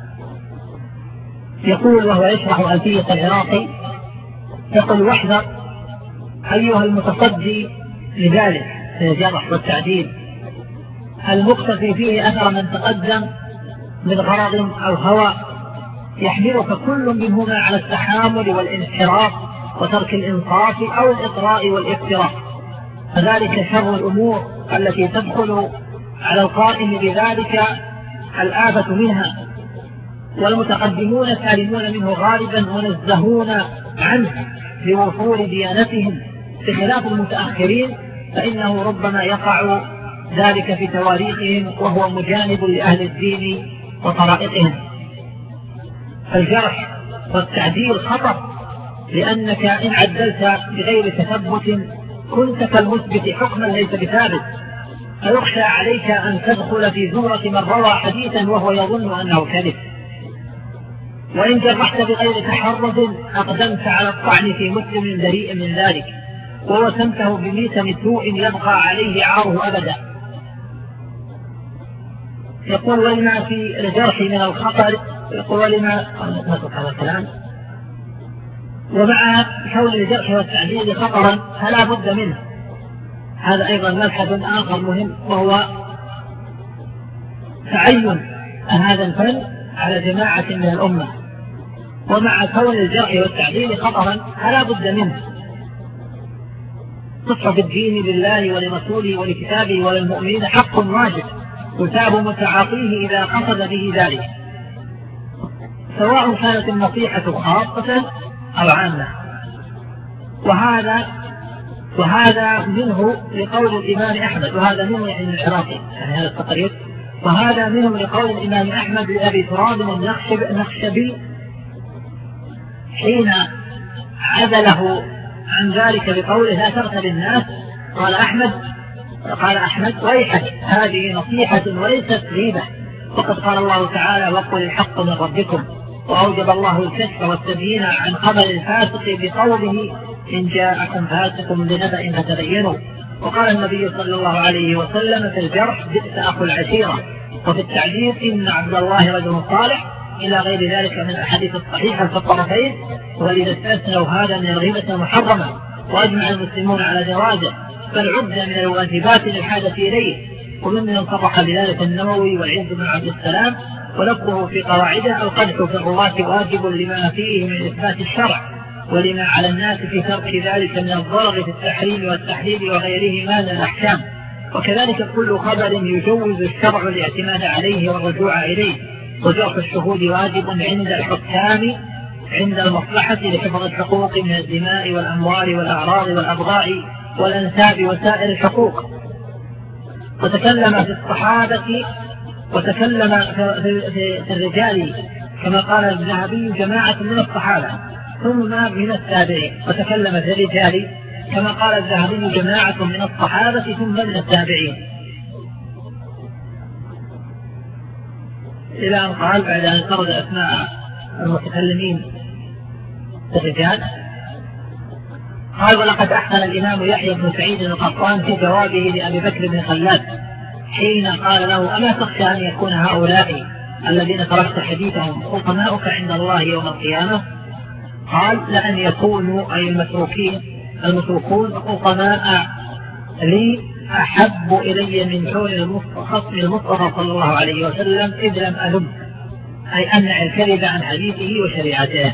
يقول وهو يشرح ألفية العراقي، يقول: واحذر أيها المتصدي لذلك في الجرح والتعديل المقتفي فيه أثر من تقدم من غرض أو هوى يحملك كل منهما على التحامل والانحراف وترك الإنصاف أو الإطراء والافتراء، فذلك شر الأمور التي تدخل على القائم بذلك الآفة منها، والمتقدمون سالمون منه غالبا منزهون عنه لوفور ديانتهم، بخلاف المتأخرين فإنه ربما يقع ذلك في تواريخهم وهو مجانب لأهل الدين وطرائقهم. الجرح والتعديل خطر، لأنك إن عدلت بغير تثبت كنت كالمثبت حكما ليس بثابت، فيخشى عليك أن تدخل في زورة من روى حديثا وهو يظن أنه كذب. وإن جرحت بغير تحرز أقدمت على الطعن في مسلم بريء من ذلك، ووسمته بميتم سوء يبقى عليه عاره أبدا. يقول: ولما في الجرح من الخطر، يقول ولما نطلق هذا الكلام، ومع كون الجرح والتعديل خطرا فلا بد منه. هذا أيضا مبحث آخر مهم، وهو تعين هذا الفن على جماعة من الأمة. ومع كون الجرح والتعديل خطرا فلا بد منه. صفة الدين لله ولرسوله ولكتابه وللمؤمنين حق واجب يثاب متعاطيه إذا قصد به ذلك، سواء كانت النصيحة خاصة أو عامة. وهذا منه لقول الإمام أحمد، وهذا منه يعني العراقي، يعني هذا التقرير، وهذا منه لقول الإمام أحمد لأبي تراب النخشبي حين عزله عن ذلك بقوله لا تغتب الناس. قال أحمد ويحك، هذه نصيحة وليست غيبة، وقد قال الله تعالى وقل الحق من ربكم، وأوجب الله الكشف والتبيين عن خبر الفاسق بقوله إن جاءكم فاسق بنبأ فتبينوا. وقال النبي صلى الله عليه وسلم في الجرح بئس أخو العشيرة، وفي التعذيب إن عبد الله رجل صالح، إلى غير ذلك من الأحاديث الصحيحة في الطرفين. ولذا استثنوا هذا من الغيبة المحرمة، وأجمع المسلمون على جوازه، بل عد من الواجبات للحاجة إليه، وممن صرح بذلك النووي والعز بن عبد السلام، ولفظه في قواعده القدح في الرواة واجب لما فيه من إثبات الشرع، ولما على الناس في ترك ذلك من الضرر في التحريم والتحليل وغيرهما من الأحكام. وكذلك كل خبر يجوز الشرع الاعتماد عليه والرجوع إليه، وجرح الشهود واجب عند الحكام عند المصلحة لحفظ الحقوق من الدماء والأموال والأعراض والأبضاع والأنساب وسائر الحقوق. وتكلم في الصحابة وتكلم في الرجال كما قال الذهبي جماعة من الصحابة ثم من التابعين، وتكلم في الرجال كما قال الذهبي جماعة من الصحابة ثم من التابعين، إلى أن قال بعد أن سرد أسماء المتكلمين في الرجال قال ولقد أحسن الإمام يحيى بن سعيد القطان في جوابه لأبي بكر بن خلاد حين قال له ألا تخشى أن يكون هؤلاء الذين تركت حديثهم حكماؤك عند الله يوم القيامة؟ قال لأن يكونوا أي المتروكون حكماء لي أحب إلي من حول خصم المصطفى صلى الله عليه وسلم إذ لم ألم، أي أمنع الكذب عن حديثه وشريعته.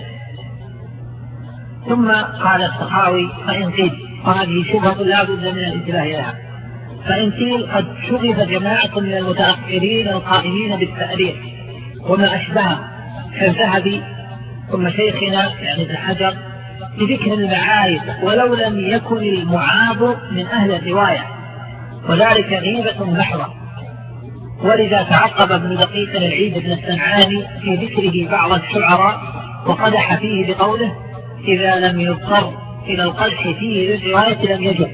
ثم قال السخاوي فإن قيل، وهذه شبهة لا بد من الانتباه لها، فإن قيل قد شغف جماعة من المتأخرين القائمين بالتأريخ وما أشبهه كالذهبي ثم شيخنا يعني ابن حجر بذكر المعايب ولو لم يكن المعاب من أهل الرواية، وذلك غيبة محضة. ولذا تعقب ابن دقيق العيد بن السمعاني في ذكره بعض الشعراء وقدح فيه بقوله إذا لم يضطر إلى القدح فيه للرواية لم يجب.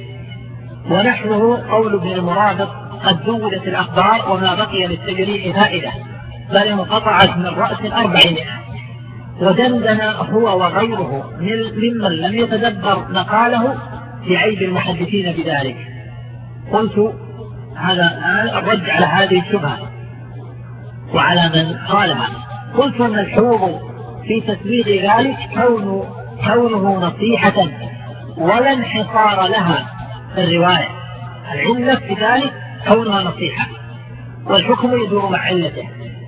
ونحوه قول ابن المرابط قد زودت الأخبار وما بقي للتجريح فائدة، بل انقطعت من رأس 400. ودندن هو وغيره ممن لم يتدبر مقاله بعيب المحدثين بذلك. قلت هذا الرد على هذه الشبهة وعلى من قالها، قلت أن الحوض في تسبيغ ذلك كونه نصيحة ولا انحصار لها في الرواية، العلة في ذلك كونها نصيحة والحكم يدور مع علته.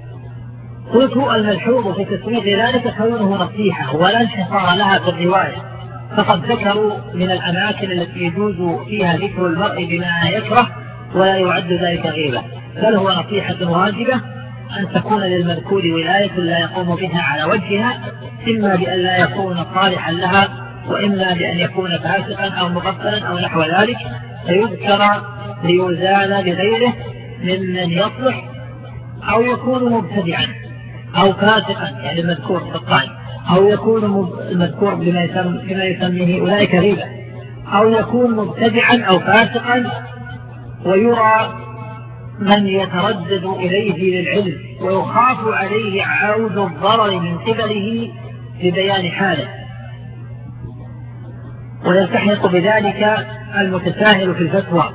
قلت الملحوظ في تسبيغ ذلك كونه نصيحة ولا انحصار لها في الرواية، فقد ذكروا من الأماكن التي يجوز فيها ذكر المرء بما يكره ولا يعد ذلك غيبة، بل هو نصيحة واجبة أن تكون للمذكور ولاية لا يقوم بها على وجهها، إما بأن لا يكون صالحا لها وإما بأن يكون فاسقا أو مغفلا أو نحو ذلك، فيذكر ليزال لغيره ممن يصلح، أو يكون مبتدعا أو فاسقا يعني المذكور في القائل، أو يكون المذكور بما يسميه أولئك غيبة، أو يكون مبتدعا أو فاسقا ويرى من يتردد إليه للعلم ويخاف عليه عود الضرر من قبله لبيان حاله، ويلتحق بذلك المتساهل في الفتوى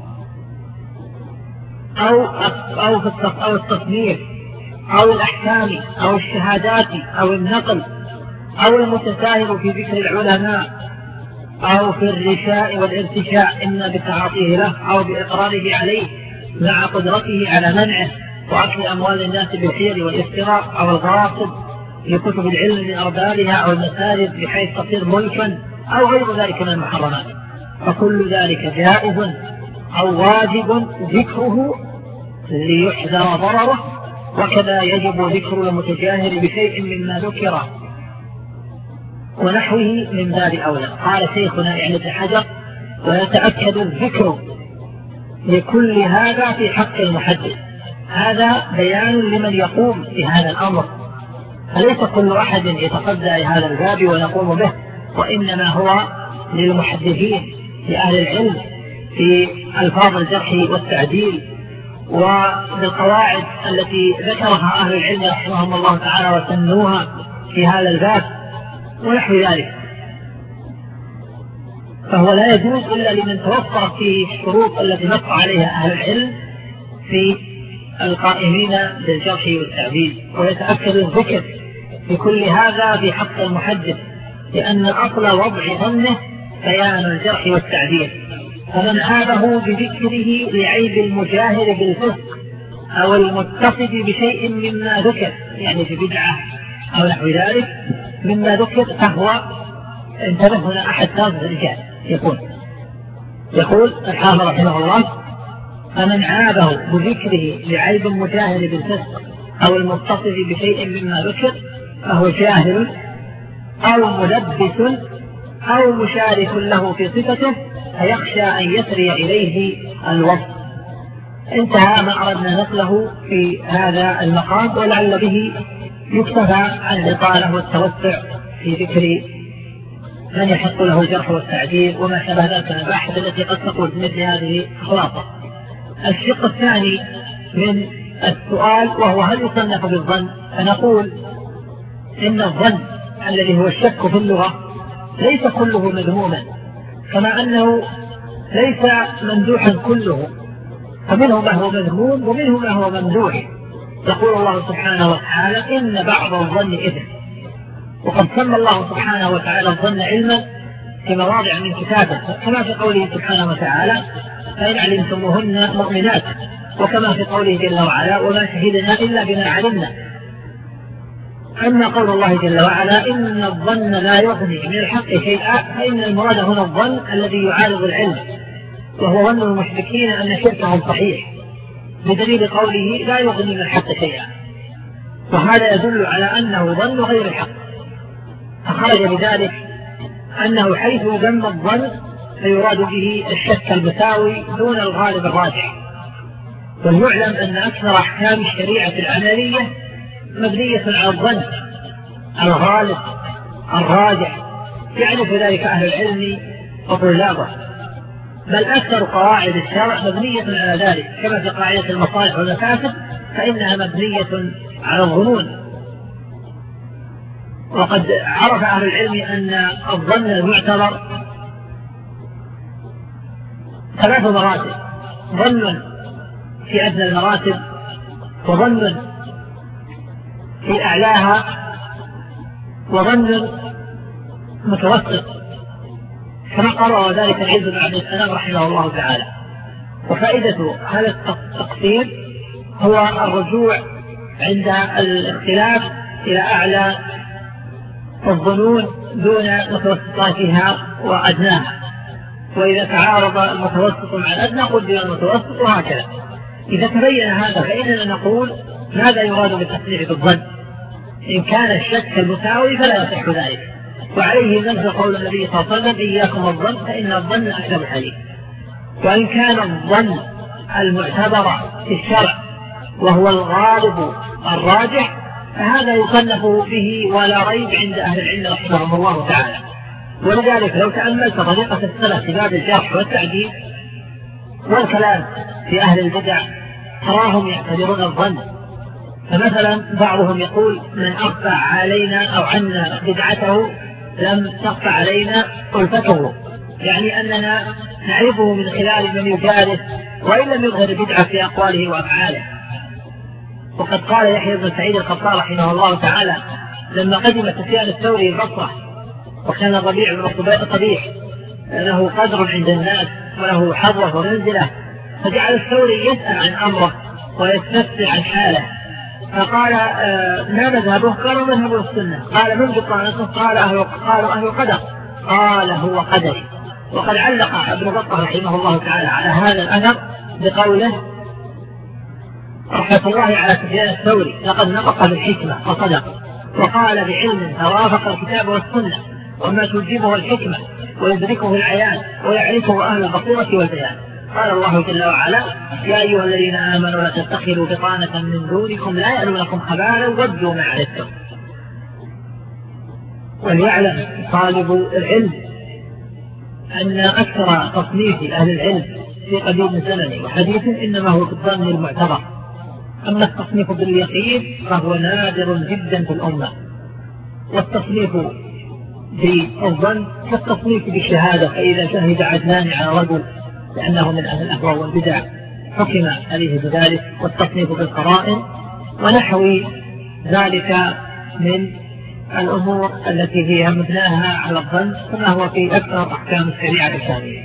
أو التصنيف أو الأحكام أو الشهادات أو النقل، أو المتساهل في ذكر العلماء أو في الرشاء والارتشاء إما بتعاطيه له أو بإقراره عليه مع قدرته على منعه وأكل أموال الناس بالحيل والافتراء أو الغاصب لكتب العلم من أربابها أو المساجد بحيث تصير ملكا أو غير ذلك من المحرمات، فكل ذلك جائز أو واجب ذكره ليحذر ضرره، وكذا يجب ذكر المتجاهر بشيء مما ذكر ونحوه من باب أولى. قال شيخنا يعني ابن حجر ويتأكد الذكر لكل هذا في حق المحدث، هذا بيان لمن يقوم بهذا الأمر، فليس كل أحد يتقدى لهذا الباب ويقوم به، وإنما هو للمحدثين لأهل العلم في ألفاظ الجرح والتعديل وبالقواعد التي ذكرها أهل العلم رحمهم الله تعالى وسنوها في هذا الباب ونحو ذلك. فهو لا يجوز إلا لمن توفرت فيه الشروط التي نص عليها أهل العلم في القائمين بالجرح والتعديل، ويتأكد الذكر في كل هذا في حق المحدث، لأن أصل وضع ظنه بيان الجرح والتعديل. فمن عابه بذكره لعيب المجاهر بالفسق أو المتصف بشيء مما ذكر، يعني ببدعة أو نحو ذلك مما ذكر، فهو انتبه هنا أحد ثلاثة الرجال يقول الحافظ رحمه الله: فمن عابه بذكره لعيب مجاهر بالفسق أو المتصف بشيء مما ذكر فهو جاهل أو ملبس أو مشارك له في صفته فيخشى أن يسري إليه الوصف. انتهى ما أردنا نقله في هذا المقام، ولعل به يكتفى عن الإطالة والتوسع في ذكر من يحق له الجرح والتعديل وما شابه ذلك من الباحث التي قد تقول مثل هذه خلاصة. الشق الثاني من السؤال وهو هل يصنف بالظن، فنقول إن الظن الذي هو الشك في اللغة ليس كله مذموما، كما أنه ليس ممدوحا كله، فمنه ما هو مذموم ومنه ما هو ممدوح. يقول الله سبحانه وتعالى: إن بعض الظن إثم، وقد سمى الله سبحانه وتعالى الظن علما في مواضع من كتابه، كما في قوله سبحانه وتعالى: فإن علمتموهن مؤمنات، وكما في قوله جل وعلا: وما شهدنا إلا بما علمنا. أما قول الله جل وعلا: إن الظن لا يغني من الحق شيئا، فإن المراد هنا الظن الذي يعارض العلم، وهو ظن المشركين أن شركهم صحيح، بدليل قوله لا يغني من الحق شيئا، وهذا يدل على أنه ظن غير الحق. فخرج بذلك أنه حيث ذم الظن فيراد به الشك المساوي دون الغالب الراجح. وليعلم أن أكثر أحكام الشريعة العملية مبنية على الظن الغالب الراجح، يعرف ذلك أهل العلم وطلابه، بل أكثر قواعد الشرع مبنية على ذلك، كما في قاعدة المصالح والمفاسد فإنها مبنية على الظنون. وقد عرف أهل العلم أن الظن المعتبر ثلاث مراتب: ظن في أدنى المراتب، وظن في أعلاها، وظن متوسط، كما قرر ذلك العز بن عبد السلام رحمه الله تعالى. وفائدة هذا التقسيم هو الرجوع عند الاختلاف إلى أعلى الظنون دون متوسطاتها وأدناها، وإذا تعارض المتوسط مع الأدنى قدر المتوسط، وهكذا. إذا تبين هذا فإننا نقول: ماذا يراد بالتصريح بالظن؟ إن كان الشك المساوي فلا يصح ذلك، وعليه نزل قول النبي صلى الله عليه وسلم: إياكم الظن فإن الظن أكذب الحديث. وإن كان الظن المعتبر في الشرع وهو الغالب الراجح فهذا يصنف به ولا ريب عند أهل العلم رحمهم الله تعالى. ولذلك لو تأملت طريقة السلف في باب الجرح والتعديل والكلام في أهل البدع تراهم يعتبرون الظن. فمثلا بعضهم يقول: من أخفى علينا أو عنا بدعته لم تخفى علينا ألفته، يعني أننا نعرفه من خلال من يجالس وإن لم يظهر بدعة في أقواله وأفعاله. وقد قال يحيى بن سعيد القطان رحمه الله تعالى لما قدم سفيان الثوري البصرة، وكان الربيع بن قبيح له قدر عند الناس وله حظه ومنزله، فجعل الثوري يسأل عن أمره ويستفسر عن حاله، فقال: ما مذهبه؟ قالوا: مذهب السنة. قال: من بطانته؟ قالوا: أهل القدر. قال: هو قدري. وقد علق ابن بطة رحمه الله تعالى على هذا الأثر بقوله رحمة الله على سفيان الثوري: لقد نطق بالحكمة وصدق، وقال بعلم توافق الكتاب والسنة، وما توجبه الحكمة ويدركه العيان ويعرفه أهل البصيرة والبيان. قال الله جل وعلا: يا أيها الذين آمنوا لا تتخذوا بطانة من دونكم لا يألونكم خبالا ودوا ما عنتم. وليعلم طالب العلم أن أكثر تصنيف أهل العلم في قديم زمن وحديث إنما هو بالظن المعتبر، أما التصنيف باليقين فهو نادر جدا في الأمة، والتصنيف بالظن كالتصنيف بالشهادة، فإذا شهد عدنان على رجل لأنه من أهل الأهواء والبدع حكم عليه بذلك، والتصنيف بالقرائن ونحو ذلك من الأمور التي هي مبناها على الظن كما هو في أكثر أحكام الشريعة الإسلامية.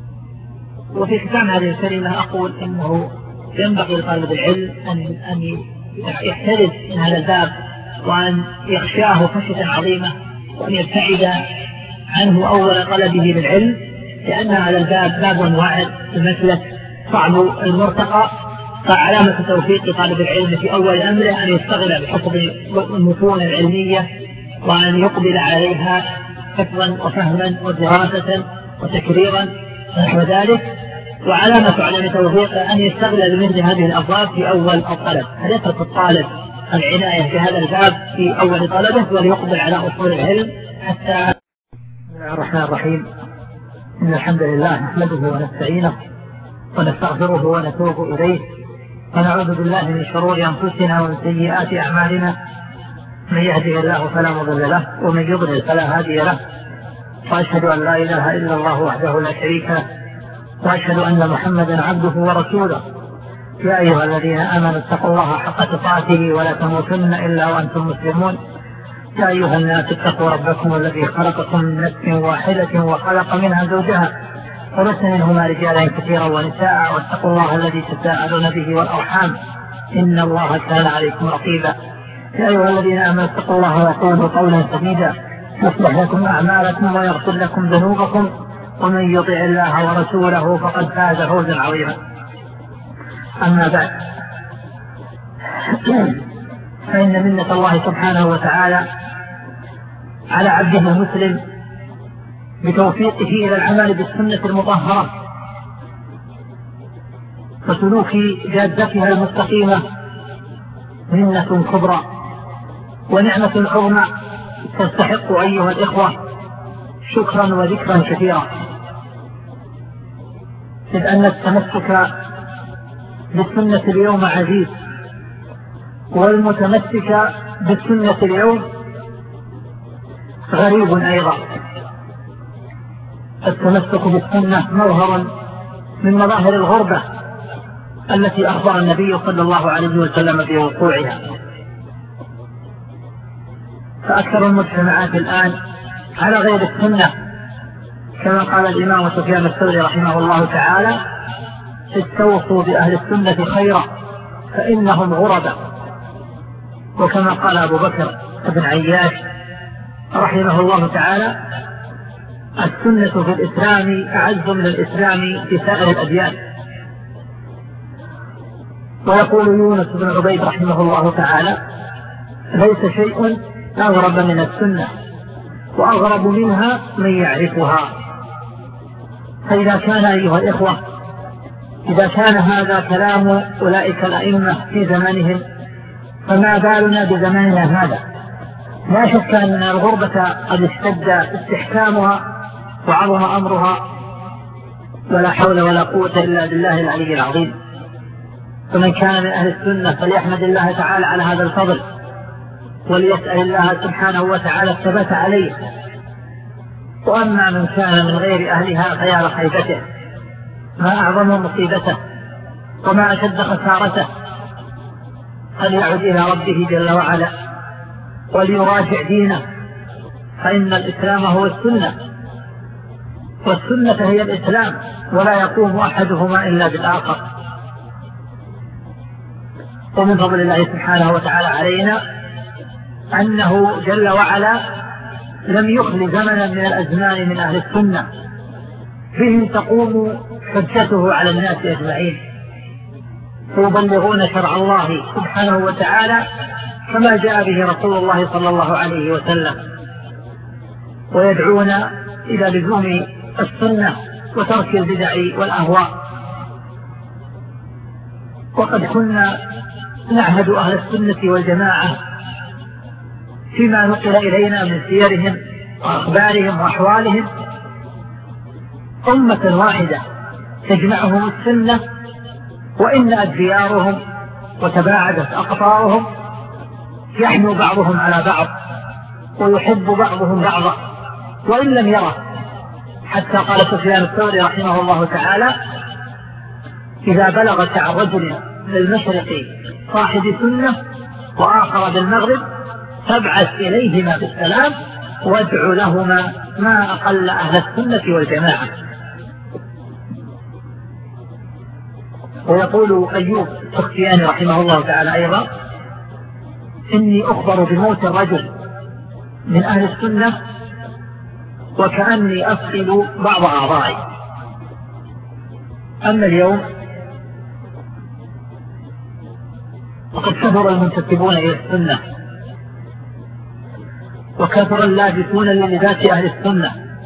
وفي ختام هذه الكلمة أقول إنه ينبغي لطالب العلم أن يحترز من هذا الباب وأن يخشاه خشية عظيمة وأن يبتعد عنه أول طلبه للعلم، لأن هذا الباب باب واعد المسلك صعب المرتقى، فعلامة توفيق طالب العلم في أول أمره أن يستغل بحفظ المتون العلمية وأن يقبل عليها حفظا وفهما ودراسة وتكريرا ونحو ذلك، وعلامة علم توفيق أن يستغل بمثل هذه الأبواب في أول الطلب. هدف الطالب العناية بهذا الباب في أول طلبه وليقبل على أصول العلم حتى. بسم الله الرحمن الرحيم. إن الحمد لله نحمده ونستعينه ونستغفره ونتوب إليه ونعوذ بالله من شرور أنفسنا ومن سيئات أعمالنا، من يهده الله فلا مضل له ومن يضلل فلا هادي له، وأشهد أن لا إله إلا الله وحده لا شريك له، وأشهد أن محمدا عبده ورسوله. يا أيها الذين آمنوا اتقوا الله حق تقاته ولا تموتن إلا وأنتم مسلمون. يا أيها الناس اتقوا ربكم الذي خلقكم من نفس واحدة وخلق منها زوجها ورث منهما رجالا كثيرا ونساء، واتقوا الله الذي تساءلون به والأرحام إن الله كان عليكم رقيبا. يا أيها الذين آمنوا اتقوا الله وقولوا قولا سديدا يصلح لكم أعمالكم ويغفر لكم ذنوبكم، ومن يطع الله ورسوله فقد فاز فوزا عظيما. أما بعد، فإن منة الله سبحانه وتعالى على عبده المسلم بتوفيقه إلى العمل بالسنة المطهرة وسلوك جادتها المستقيمة منة كبرى ونعمة عظمى تستحق أيها الإخوة شكرا وذكرا كثيرا، إذ أن التمسك بالسنة اليوم عزيز، والمتمسك بالسنة اليوم غريب أيضا. التمسك بالسنة مظهر من مظاهر الغربة التي أخبر النبي صلى الله عليه وسلم بوقوعها، فأكثر المجتمعات الآن على غير السنة، كما قال الإمام سفيان الثوري رحمه الله تعالى: استوصوا بأهل السنة خيرا فإنهم غربا. وكما قال أبو بكر بن عياش رحمه الله تعالى: السنة في الإسلام أعز من الإسلام في سائر الأديان. ويقول يونس بن عبيد رحمه الله تعالى: ليس شيء أغرب من السنة وأغرب منها من يعرفها. فإذا كان أيها الإخوة، إذا كان هذا كلام أولئك الأئمة في زمانهم، فما بالنا بزماننا هذا؟ لا شك أن الغربة قد اشتد استحكامها وعظم أمرها، ولا حول ولا قوة إلا بالله العلي العظيم. فمن كان من أهل السنة فليحمد الله تعالى على هذا الفضل، وليسأل الله سبحانه وتعالى الثبات عليه. وأما من كان من غير أهلها فيا لخيبته، ما أعظم مصيبته وما أشد خسارته. فليعد إلى ربه جل وعلا وليراجع دينه، فإن الإسلام هو السنة، والسنة هي الإسلام، ولا يقوم أحدهما إلا بالآخر. ومن فضل الله سبحانه وتعالى علينا أنه جل وعلا لم يخل زمنا من الأزمان من أهل السنة فيهم تقوم حجته على الناس أجمعين، فيبلغون شرع الله سبحانه وتعالى كما جاء به رسول الله صلى الله عليه وسلم، ويدعون إلى لزوم السنة وترك البدع والأهواء. وقد كنا نعهد أهل السنة والجماعة فيما نقل إلينا من سيرهم وأخبارهم وأحوالهم أمة واحدة تجمعهم السنة، وإن أديارهم وتباعدت أقطارهم يحنو بعضهم على بعض ويحب بعضهم بعضا وإن لم يره. حتى قال سفيان الثوري رحمه الله تعالى: إذا بلغت عن رجل للمشرق صاحب سنة وآخر بالمغرب فابعث إليهما بالسلام وادع لهما ما أقل أهل السنة والجماعة. ويقول أيوب السختياني رحمه الله تعالى أيضا: إني أخبر بموت الرجل من أهل السنة وكأني أفقد بعض أعضائي. أما اليوم وقد كثر المنتسبون إلى السنة وكثر اللابسون للباس أهل السنة،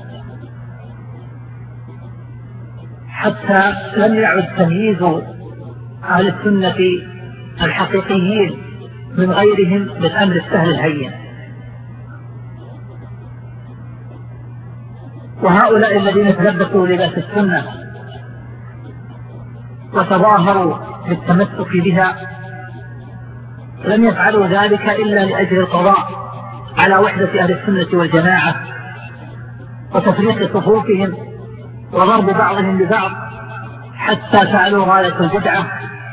حتى لم يعد تمييز أهل السنة الحقيقيين من غيرهم بالأمر السهل الهين. وهؤلاء الذين تلبسوا لباس السنة وتظاهروا بالتمسك بها لم يفعلوا ذلك إلا لأجل القضاء على وحدة أهل السنة والجماعة وتفريق صفوفهم وضرب بعضهم ببعض، حتى فعلوا غاية البدعة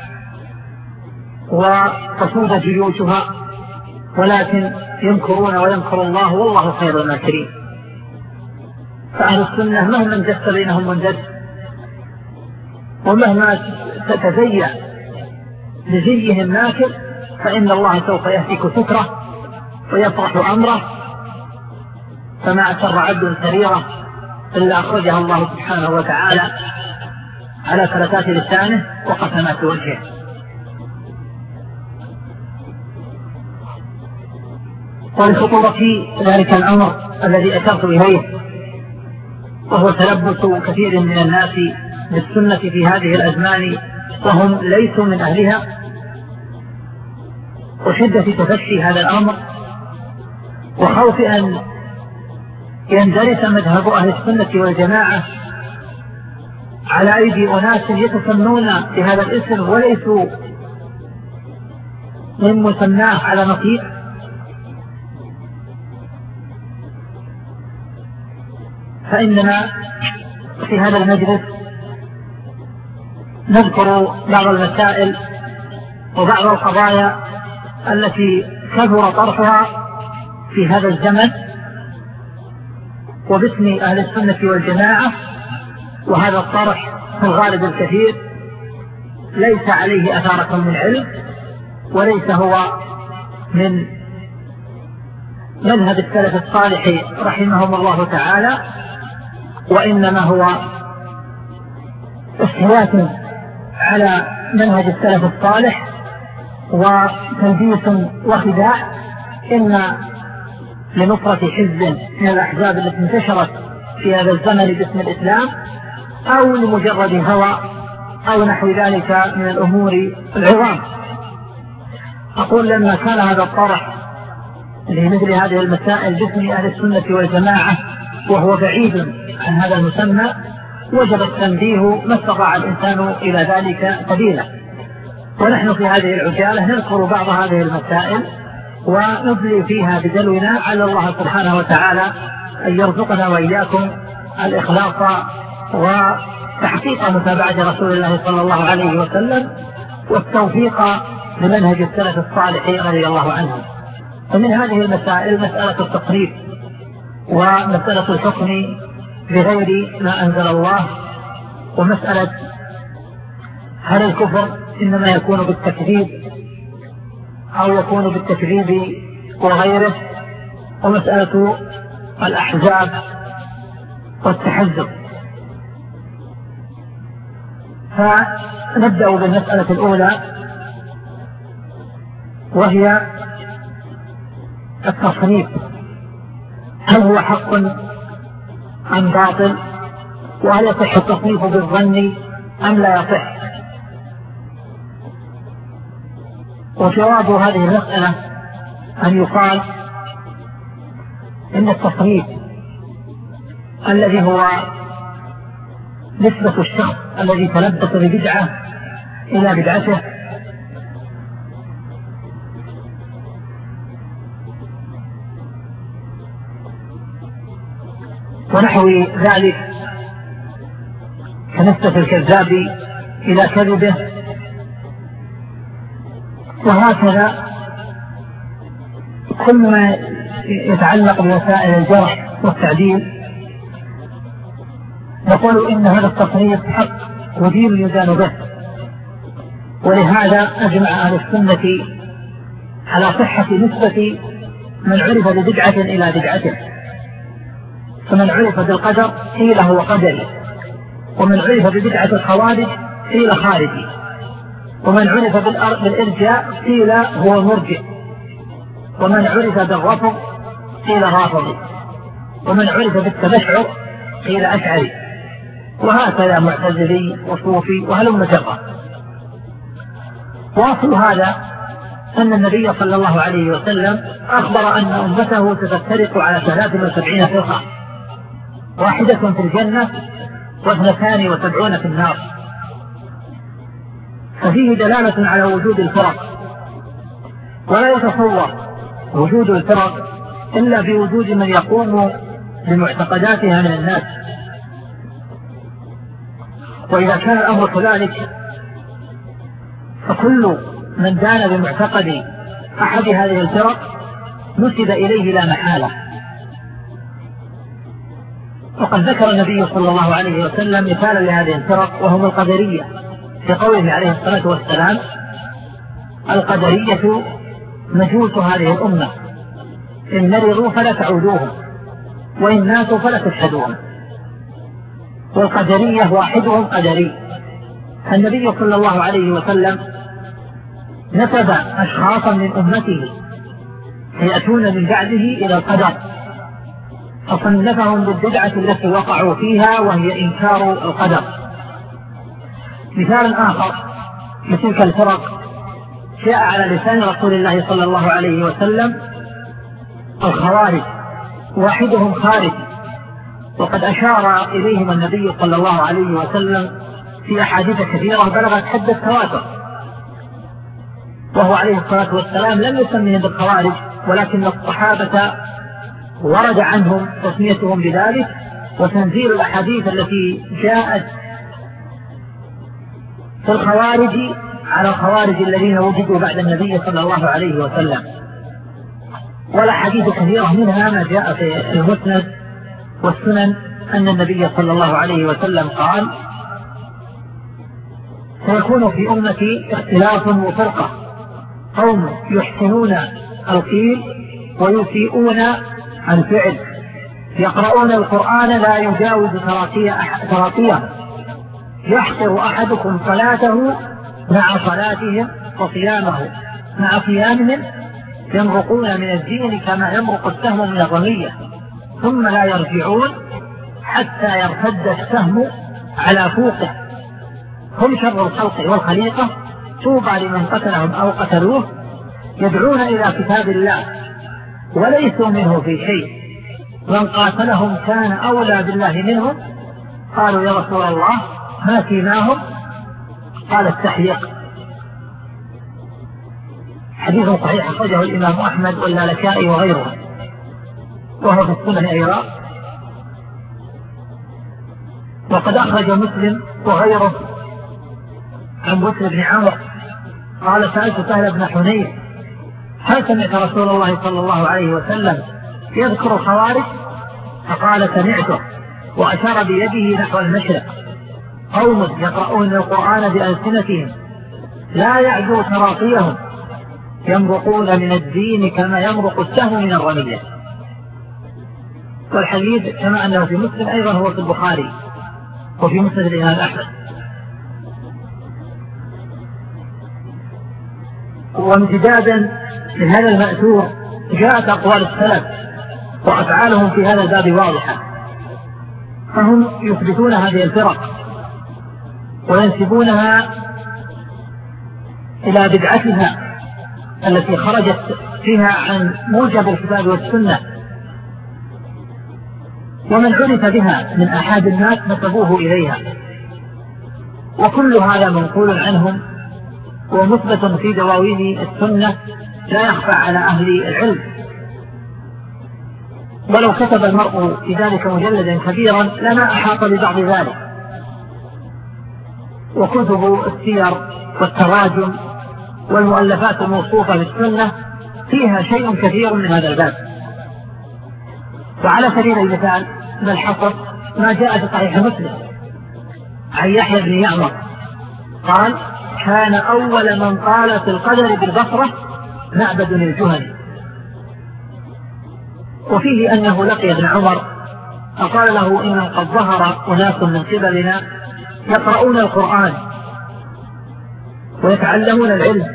وتصود جيوشها، ولكن يمكرون ويمكر الله والله خير الماكرين. فأهل السنة مهما انجس بينهم منجس ومهما تتزين لزيهم ماكر فإن الله سوف يهتك ستره ويطرح أمره. فما أسر عبد سريرة إلا أخرجها الله سبحانه وتعالى على فلتات لسانه وقسمات وجهه. ولخطورة ذلك الأمر الذي أشرت إليه، وهو تلبس كثير من الناس بالسنة في هذه الأزمان وهم ليسوا من أهلها، وشدة تفشي هذا الأمر، وخوف أن يندرس مذهب أهل السنة والجماعة على أيدي أناس يتسمون بهذا الاسم وليسوا من مسماه على نطيق. فإننا في هذا المجلس نذكر بعض المسائل وبعض القضايا التي كثر طرحها في هذا الزمن وباسم أهل السنة والجماعة، وهذا الطرح في الغالب الكثير ليس عليه أثارة من علم وليس هو من مذهب السلف الصالح رحمهم الله تعالى، وإنما هو استهلاك على منهج السلف الصالح وتلبيس وخداع، إما لنصرة حزب من الأحزاب التي انتشرت في هذا الزمن باسم الإسلام، أو لمجرد هوى أو نحو ذلك من الأمور العظام. أقول لما كان هذا الطرح لمثل هذه المسائل باسم أهل السنة والجماعة وهو بعيد عن هذا المسمى، وجب التنبيه ما استطاع الإنسان إلى ذلك سبيلا. ونحن في هذه العجالة نذكر بعض هذه المسائل ونبلي فيها بدلونا على الله سبحانه وتعالى أن يرزقنا وإياكم الإخلاص وتحقيق متابعة رسول الله صلى الله عليه وسلم والتوفيق لمنهج السلف الصالح رضي الله عنهم. ومن هذه المسائل مسألة التصريف ومسألة الحكم بغير ما أنزل الله، ومسألة هل الكفر إنما يكون بالتكذيب أو يكون بالتكذيب وغيره، ومسألة الأحزاب والتحزب. فنبدأ بالمسألة الأولى وهي التصنيف، هل هو حق أم باطل، وهل يصح التصنيف بالظن أم لا يصح؟ وجواب هذه المسألة أن يقال إن التصنيف الذي هو نسبة الشخص الذي تلبس ببدعة إلى بدعته، ونحو ذلك كنسبة الكذاب إلى كذبه، وهكذا كل ما يتعلق بوسائل الجرح والتعديل نقول إن هذا التصنيف حق ودين يدان به. ولهذا أجمع أهل السنة على صحة نسبة من عرف ببدعة إلى بدعته، فمن عرف بالقدر قيل هو قدري، ومن عرف ببدعة الخوارج قيل خارجي، ومن عرف بالإرجاء قيل هو مرجئ، ومن عرف بالرفض قيل رافضي، ومن عرف بالتبشع قيل أشعري، وهكذا معتزلي وصوفي وهلم جرا. واصل هذا أن النبي صلى الله عليه وسلم أخبر أن أمته ستفترق على 73 فرقة، واحدة في الجنة و72 في النار، ففيه دلالة على وجود الفرق، ولا يتصور وجود الفرق إلا بوجود من يقوم بمعتقداتها من الناس. وإذا كان الأمر كذلك فكل من دان بمعتقد أحد هذه الفرق نسب إليه لا محالة. وقد ذكر النبي صلى الله عليه وسلم مثالا لهذه الفرق وهم القدرية في قوله عليه الصلاة والسلام: القدرية مجوس هذه الأمة، إن مرضوا فلا تعودوهم، وإن ماتوا فلا تشهدوهم. والقدرية واحدهم قدري. النبي صلى الله عليه وسلم نسب أشخاصا من أمته يأتون من بعده إلى القدر، فصنفهم بالبدعة التي وقعوا فيها وهي إنكار القدر. مثال آخر لتلك الفرق جاء على لسان رسول الله صلى الله عليه وسلم: الخوارج، واحدهم خارج، وقد أشار إليهم النبي صلى الله عليه وسلم في أحاديث كثيرة بلغت حد التواتر، وهو عليه الصلاة والسلام لم يسميهم بالخوارج، ولكن الصحابة ورد عنهم تسميتهم بذلك، وتنزيل الأحاديث التي جاءت في الخوارج على الخوارج الذين وجدوا بعد النبي صلى الله عليه وسلم. والأحاديث كثيرة منها ما جاء في المسند والسنن أن النبي صلى الله عليه وسلم قال: سيكون في أمتي اختلاف وفرقة، قوم يحسنون القيل ويسيئون الفعل، يقرؤون القرآن لا يجاوز تراقيه، يحقر أحدكم صلاته مع صلاتهم وصيامه مع صيامهم، يمرقون من الدين كما يمرق السهم من الرمية، ثم لا يرجعون حتى يرتد السهم على فوقه، هم شر الخلق والخليقة، طوبى لمن قتلهم أو قتلوه، يدعون إلى كتاب الله وليسوا منه في شيء، من قاتلهم كان أولى بالله منهم. قالوا: يا رسول الله ما فيناهم؟ قال: التحليق. حديث صحيح أخرجه الإمام أحمد واللالكائي وغيره، وهو في السنن أيضا. وقد أخرج مسلم وغيره عن بكر بن عمرو قال: سألت سهل بن حنيف: هل سمعت رسول الله صلى الله عليه وسلم يذكر الخوارج؟ فقال: سمعته، وأشار بيده نحو المشرق: قوم يقرؤون القرآن بألسنتهم لا يعدو تراقيهم، يمرقون من الدين كما يمرق السهم من الرمية. والحديث كما أنه في مسلم أيضا هو في البخاري وفي مسند الإمام أحمد. وامتدادا لهذا المأثور جاءت أقوال السلف وأفعالهم في هذا الباب واضحة، فهم يثبتون هذه الفرق وينسبونها إلى بدعتها التي خرجت فيها عن موجب الكتاب والسنة، ومن عرف بها من أحد الناس نسبوه إليها، وكل هذا منقول عنهم ومثبت في دواوين السنة لا يخفى على أهل العلم. ولو كتب المرء في ذلك مجلدا كبيرا لما أحاط ببعض ذلك. وكتب السير والتراجم والمؤلفات الموصوفة بالسنة فيها شيء كثير من هذا الباب. وعلى سبيل المثال نلحظ ما جاء في صحيح مسلم عن يحيى بن يعمر قال: كان أول من قال في القدر بالبصرة معبد الجهني. وفيه أنه لقي ابن عمر فقال له: إن قد ظهر أناس من قبلنا يقرؤون القرآن ويتعلمون العلم،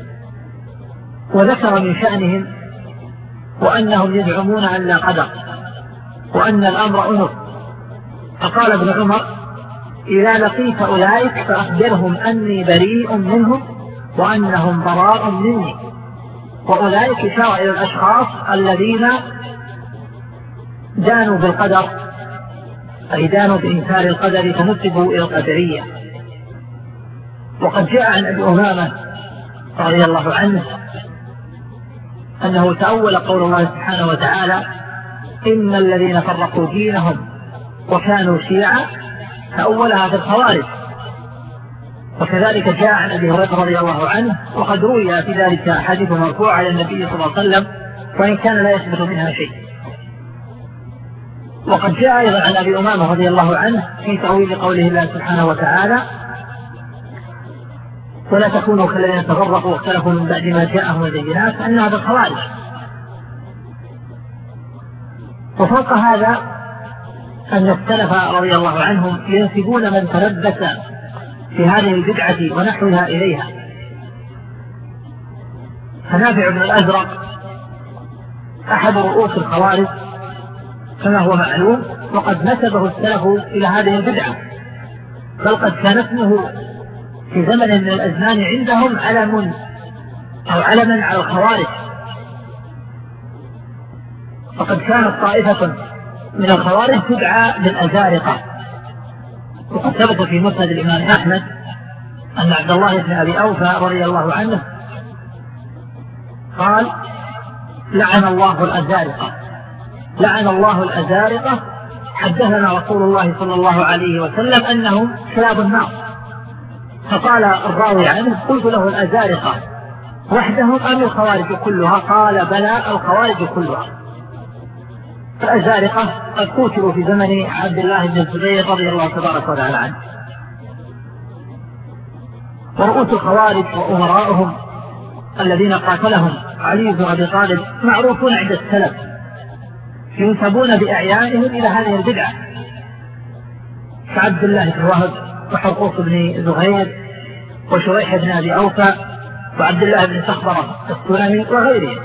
وذكر من شأنهم وأنهم يزعمون أن لا قدر وأن الأمر أنف. فقال ابن عمر: إذا لقيت أولئك فأخبرهم أني بريء منهم وأنهم براء مني. وأولئك إشارة إلى الأشخاص الذين دانوا بالقدر، أي دانوا بإنكار القدر فنسبوا إلى القدرية. وقد جاء عن أبي أمامة رضي الله عنه أنه تأول قول الله سبحانه وتعالى: إن الذين فرقوا دينهم وكانوا شيعا، تأولها في الخوارج. وكذلك جاء عن أبي هريرة رضي الله عنه، وقد روي في ذلك حديث مرفوع على النبي صلى الله عليه وسلم وإن كان لا يثبت منها شيء. وقد جاء أيضا عن أبي أمامة رضي الله عنه في تأويل قوله الله سبحانه وتعالى: ولا تكونوا كالذين تفرقوا واختلفوا من بعد ما جاءهم البينات، أن هذا الخوارج. وفوق هذا أن السلف رضي الله عنهم ينسبون من تلبس في هذه البدعة ونحوها إليها. فنافع بن الأزرق أحد رؤوس الخوارج كما هو معلوم، وقد نسبه السلف إلى هذه البدعة، بل قد كان اسمه في زمن من الأزمان عندهم علم أو علما على الخوارج. فقد كانت طائفة من الخوارج تدعى بالأزارقة. وقد ثبت في مسند الإمام أحمد أن عبد الله بن أبي أوفى رضي الله عنه قال: لعن الله الأزارقة، لعن الله الأزارقة، حدثنا رسول الله صلى الله عليه وسلم أنهم كلاب النار. فقال الراوي عنه: قلت له الأزارقة وحدهم أم الخوارج كلها؟ قال: بلى، الخوارج كلها. الأزارقة قد قتلوا في زمن عبد الله بن الزبير رضي الله تبارك وتعالى عنه. ورؤوس الخوارج وأمراؤهم الذين قاتلهم علي بن أبي طالب معروفون عند السلف، ينسبون بأعيانهم إلى هذه البدعة، كعبد الله بن وهب وحرقوس بن زهير وشريح بن أبي أوفى وعبد الله بن سخبرة السلمي وغيرهم.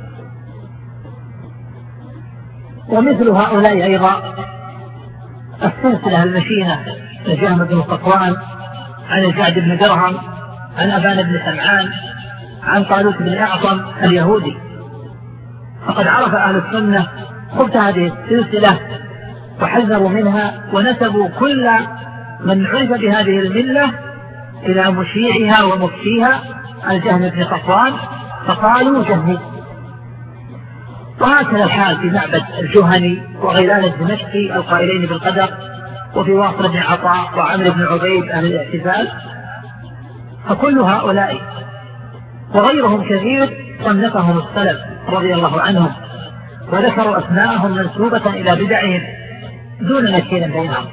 ومثل هؤلاء أيضا السلسلة المشينة لجهم بن صفوان عن الجعد بن درهم عن أبان بن سمعان عن طالوت بن أعظم اليهودي. فقد عرف أهل السنة خبث هذه السلسلة وحذروا منها، ونسبوا كل من عرف بهذه الملة إلى مشيعها ومفتيها الجهم بن صفوان، فقالوا جهمي. وهكذا الحال في معبد الجهني وغيلان الدمشقي القائلين بالقدر، وفي واصل بن عطاء وعمر بن عبيد أهل الاعتزال. فكل هؤلاء وغيرهم كثير صنفهم السلف رضي الله عنهم، وذكروا أسماءهم منسوبة إلى بدعهم دون نكير بينهم.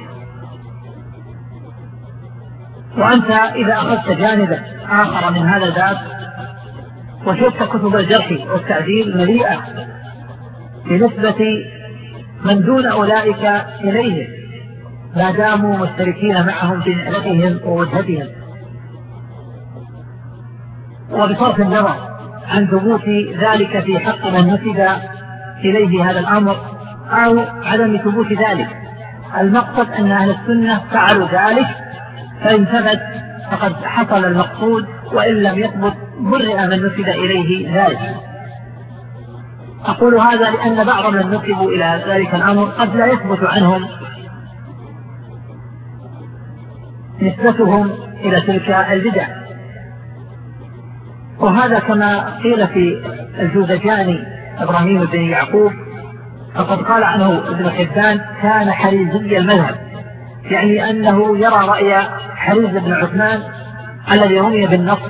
وأنت إذا أخذت جانبا آخر من هذا الباب وشفت كتب الجرح والتعديل مليئة بنسبة من دون أولئك إليهم ما داموا مشتركين معهم في نعمتهم ووجهتهم، وبصرف النظر عن ثبوت ذلك في حق من نسب إليه هذا الأمر أو عدم ثبوت ذلك. المقصد أن أهل السنة فعلوا ذلك، فإن ثبت فقد حصل المقصود، وإن لم يثبت برئ من نسب إليه ذلك. أقول هذا لأن بعض من نسبوا إلى ذلك الأمر قد لا يثبت عنهم نسبتهم إلى تلك البدع، وهذا كما قيل في الجوزجاني إبراهيم بن يعقوب، فقد قال عنه ابن حبان كان حريزي المذهب، يعني أنه يرى رأي حريز بن عثمان الذي رمي بالنصر.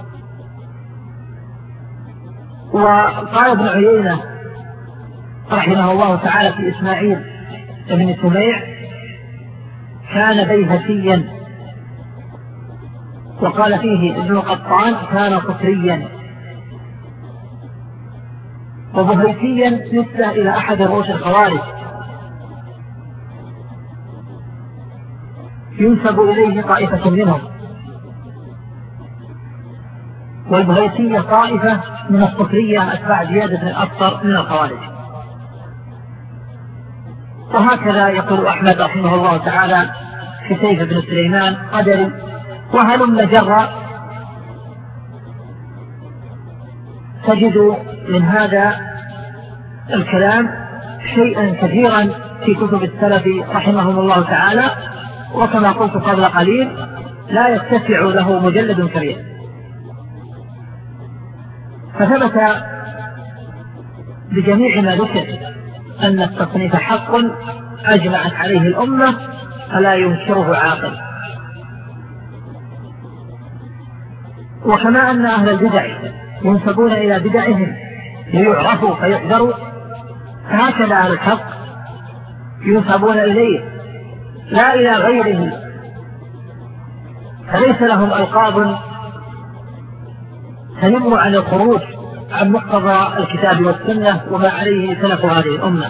وقال ابن عيينة رحمه الله تعالى في إسماعيل بن سميع كان بيهسيا، وقال فيه ابن قطان كان صفريا، وبهيسيا نسبة إلى أحد رؤوس الخوارج ينسب إليه طائفة منهم، والبهيسية طائفة من الصفرية أتباع زياد بن الأبطر من الخوارج. وهكذا يقول أحمد رحمه الله تعالى في سيف بن سليمان قدري، وهلم جرى تجد من هذا الكلام شيئا كثيرا في كتب السلف رحمهم الله تعالى، وكما قلت قبل قليل لا يتسع له مجلد كبير. فثبت بجميع ما ذكر أن التصنيف حق أجمعت عليه الأمة فلا ينكره عاقل. وكما أن أهل البدع ينسبون إلى بدعهم ليعرفوا فيحذروا، فهكذا أهل الحق ينسبون إليه لا إلى غيره، فليس لهم ألقاب تنم عن الخروج عن مقتضى الكتاب والسنة وما عليه سلف هذه الأمة.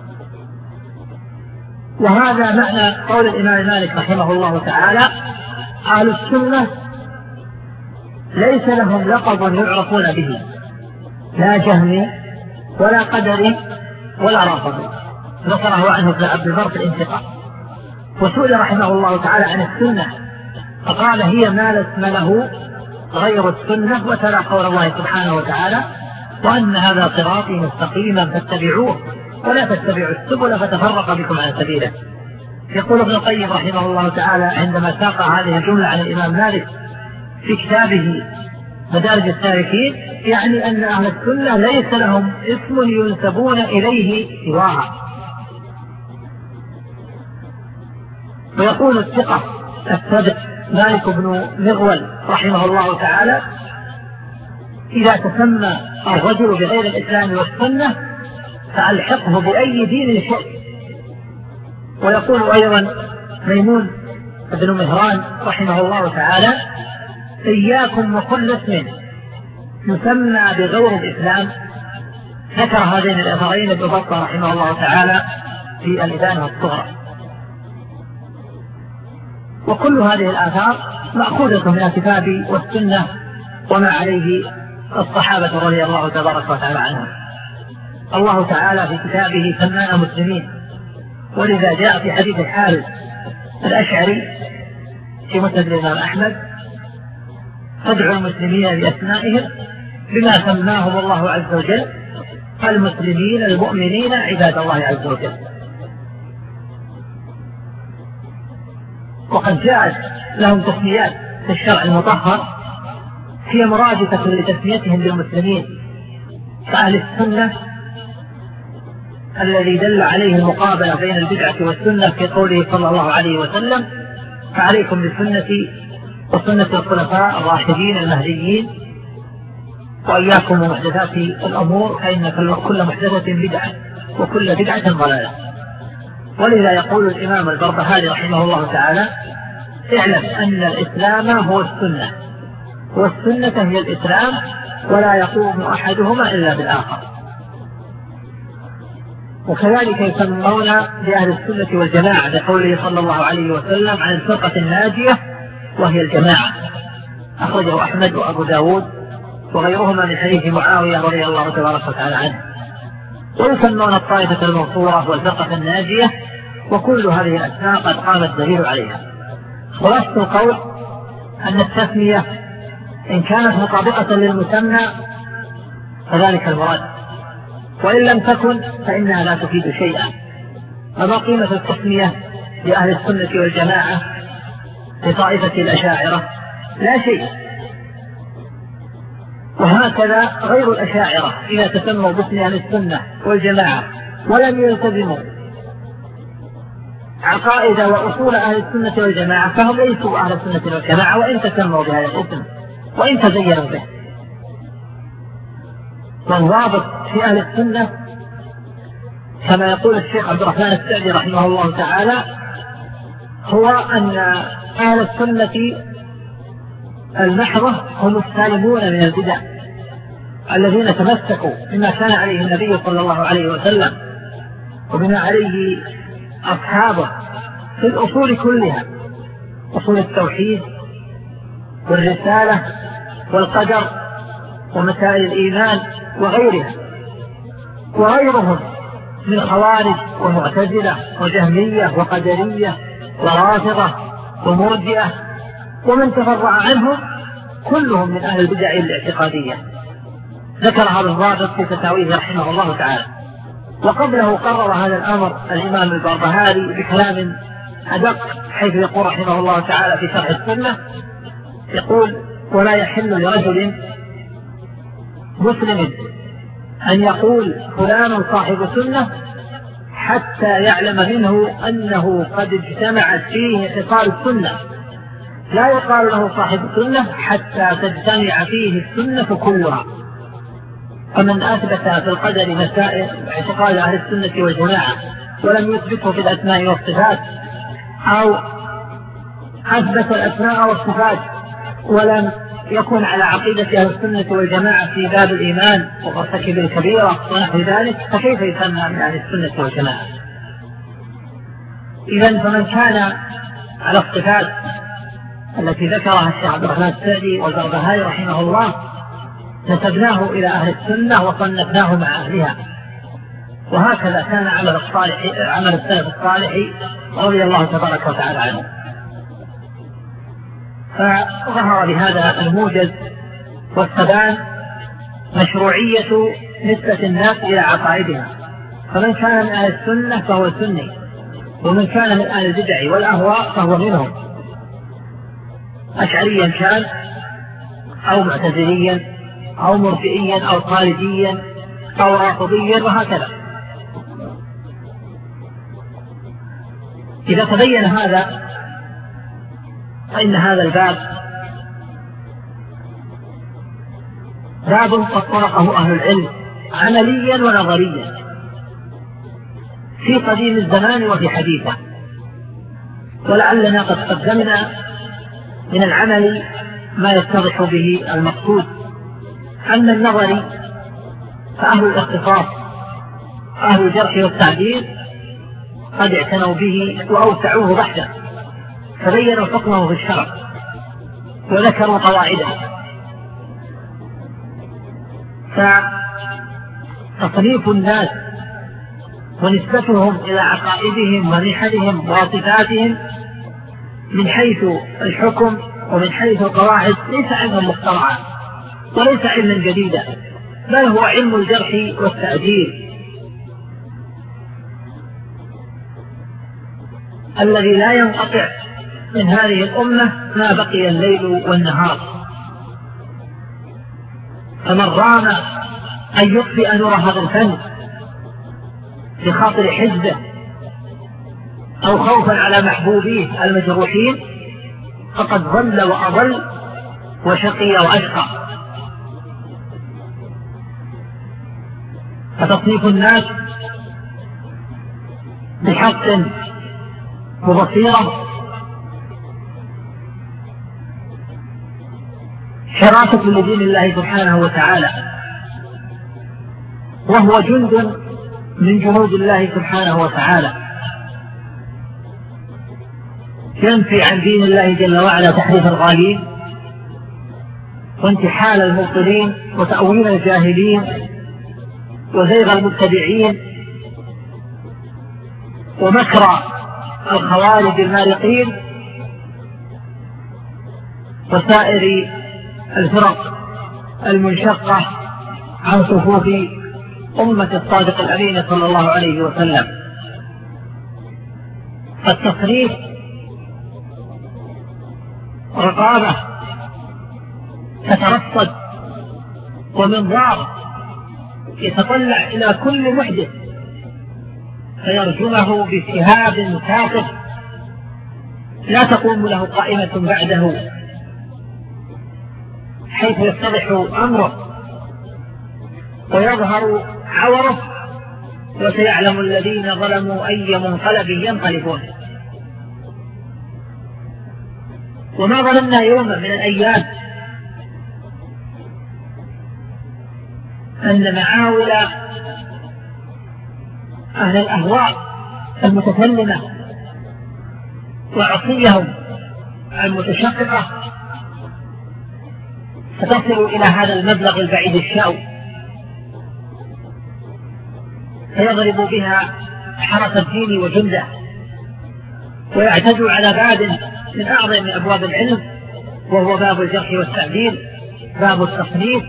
وهذا معنى قول الإمام مالك رحمه الله تعالى أهل السنة ليس لهم لقب يعرفون به، لا جهمي ولا قدري ولا رافضي، ذكره عنه ابن عبد البر في الانتقاء. وسئل رحمه الله تعالى عن السنة فقال هي ما لا اسم له غير السنة، وتلا قول الله سبحانه وتعالى وأن هذا صراطي مستقيما فاتبعوه ولا تتبعوا السبل فتفرق بكم عن سبيله. يقول ابن القيم رحمه الله تعالى عندما ساق هذه الجملة عن الإمام مالك في كتابه مدارج السالكين، يعني أن أهل السنة ليس لهم اسم ينسبون إليه سواها. ويقول الثقة السابق مالك بن مغول رحمه الله تعالى إذا تسمى الرجل بغير الإسلام والسنة فألحقه بأي دين شئت. ويقول أيضا ميمون بن مهران رحمه الله تعالى إياكم وكل اسم يسمى بغير الإسلام. ذكر هذين الأثرين ابن بطة رحمه الله تعالى في الإبانة الصغرى. وكل هذه الآثار مأخوذة من الكتاب والسنة وما عليه الصحابة رضي الله تبارك وتعالى عنهم. الله تعالى في كتابه سمانا مسلمين، ولذا جاء في حديث الحارث الأشعري في مسند الإمام أحمد فادعوا المسلمين بأسمائهم بما سماهم الله عز وجل المسلمين المؤمنين عباد الله عز وجل. وقد جاءت لهم تسميات في الشرع المطهر هي مرادفة لتسميتهم بالمسلمين، فأهل السنة الذي دل عليه المقابلة بين البدعة والسنة في قوله صلى الله عليه وسلم فعليكم بسنتي وسنة الخلفاء الراشدين المهديين وإياكم ومحدثات الأمور فإن كل محدثة بدعة وكل بدعة ضلالة. ولذا يقول الإمام البربهاري رحمه الله تعالى اعلم أن الإسلام هو السنة والسنة هي الإسلام ولا يقوم أحدهما إلا بالآخر. وكذلك يسمون بأهل السنة والجماعة بقوله صلى الله عليه وسلم عن الفرقة الناجية وهي الجماعة، أخرجه أحمد وأبو داود وغيرهما من حديث معاوية رضي الله تبارك وتعالى عنه. ويسمون الطائفة المنصورة والفرقة الناجية، وكل هذه الأسماء قد قام الدليل عليها. خلاصة القول أن وإن لم تكن فإنها لا تفيد شيئا. فما قيمة التسمية لأهل السنة والجماعة لطائفة الأشاعرة؟ لا شيء. وهكذا غير الأشاعرة إذا تسموا باسم أهل السنة والجماعة ولم يلتزموا عقائد وأصول أهل السنة والجماعة فهم ليسوا أهل السنة والجماعة وإن تسموا بهذا الاسم وإن تزينوا به. والضابط في أهل السنة كما يقول الشيخ عبد الرحمن السعدي رحمه الله تعالى هو أن أهل السنة المحضة هم السالمون من البدع الذين تمسكوا بما كان عليه النبي صلى الله عليه وسلم وبما عليه أصحابه في الأصول كلها، أصول التوحيد والرسالة والقدر ومسائل الإيمان وغيرها، وغيرهم من خوارج ومعتزلة وجهمية وقدرية ورافضة ومرجئة ومن تفرع عنهم كلهم من أهل البدع الاعتقادية. ذكر هذا الضابط في فتاويه رحمه الله تعالى. وقبله قرر هذا الأمر الإمام البربهاري بكلام أدق حيث يقول رحمه الله تعالى في شرح السنة يقول: ولا يحل لرجل مسلم أن يقول فلان صاحب سنة حتى يعلم منه أنه قد اجتمعت فيه خصال السنة. لا يقال له صاحب سنة حتى تجتمع فيه السنة كلها. فمن أثبت في القدر مسائل اعتقاد أهل السنة والجماعة ولم يثبته في الأسماء والصفات، أو أثبت الأسماء والصفات ولم يكون على عقيدة أهل السنة والجماعة في باب الإيمان وارتكب الكبيرة ونحو ذلك، فكيف يسمى من أهل السنة والجماعة؟ إذن فمن كان على الصفات التي ذكرها الشيخ عبد الرحمن السعدي والبربهاري رحمه الله نسبناه إلى أهل السنة وصنفناه مع أهلها. وهكذا كان عمل السلف الصالح رضي الله تبارك وتعالى عنه. فظهر بهذا الموجز والتبان مشروعية نسبة الناس إلى عقائدها، فمن كان من أهل السنة فهو سني، ومن كان من أهل البدع والأهواء فهو منهم، أشعريا كان أو معتزليا أو مرجئيا أو خارجيا أو رافضيا وهكذا. إذا تبين هذا فإن هذا الباب باب قد طرقه أهل العلم عمليا ونظريا في قديم الزمان وفي حديثه، ولعلنا قد قدمنا من العمل ما يتضح به المقصود. أما النظري فأهل الاختصاص أهل الجرح والتعديل قد اعتنوا به وأوسعوه بحثا، فبينوا حكمه في الشرع وذكروا قواعده. فتصنيف الناس ونسبتهم إلى عقائدهم ومحنهم وصفاتهم من حيث الحكم ومن حيث القواعد ليس علما مخترعا وليس علما جديدا، بل هو علم الجرح والتعديل الذي لا ينقطع من هذه الأمة ما بقي الليل والنهار. فمن رام أن يطفئ نور هذا الفن بخاطر حزبه أو خوفا على محبوبيه المجروحين فقد ضل وأضل وشقي وأشقى. فتصنيف الناس بحق وبصيرة شرافة لدين الله سبحانه وتعالى، وهو جند من جنود الله سبحانه وتعالى ينفي عن دين الله جل وعلا تحريف الغالين وانتحال المبطلين وتأويل الجاهلين وزيغ المبتدعين ومكر الخوارج المارقين وسائر الفرق المنشقة عن صفوف أمة الصادق الأمين صلى الله عليه وسلم. فالتصريف رقابة تترصد ومنظار يتطلع إلى كل محدث فيرجمه بسهاب ثاقب لا تقوم له قائمة بعده، حيث يتضح أمره ويظهر عوره، وسيعلم الذين ظلموا أي منقلب ينقلبون. وما ظننا يوما من الأيام أن معاول أهل الأهواء المتكلمة وعصيهم المتشققة ستصل إلى هذا المبلغ البعيد الشاو، فيضرب بها حرس الدين وجنده، ويعتدوا على باب من أعظم أبواب العلم، وهو باب الجرح والتعديل، باب التصنيف،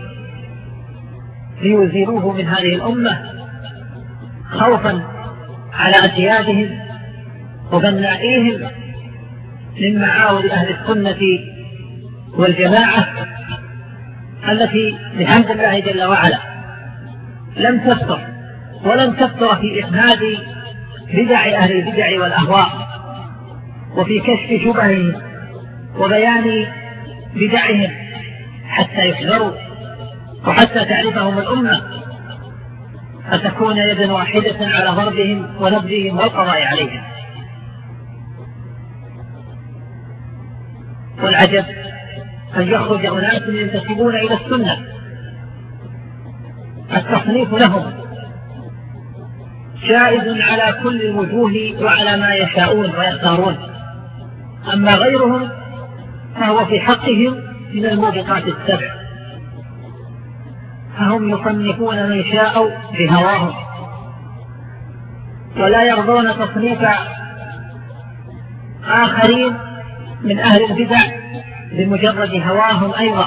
ليزيلوه من هذه الأمة خوفا على أسيادهم وبنائهم من معاول أهل السنة والجماعة التي بحمد الله جل وعلا لم تفتر ولم تفتر في إخماد بدع أهل البدع والأهواء، وفي كشف شبههم وبيان بدعهم حتى يحذروا وحتى تعرفهم الأمة، فتكون يدا واحدة على ضربهم ونبذهم والقضاء عليهم. والعجب أن يخرج أناس ينتسبون إلى السنة التصنيف لهم جائز على كل الوجوه وعلى ما يشاءون ويختارون، أما غيرهم فهو في حقهم من الموبقات السبع، فهم يصنفون من شاءوا بهواهم ولا يرضون تصنيف آخرين من أهل البدع بمجرد هواهم أيضا.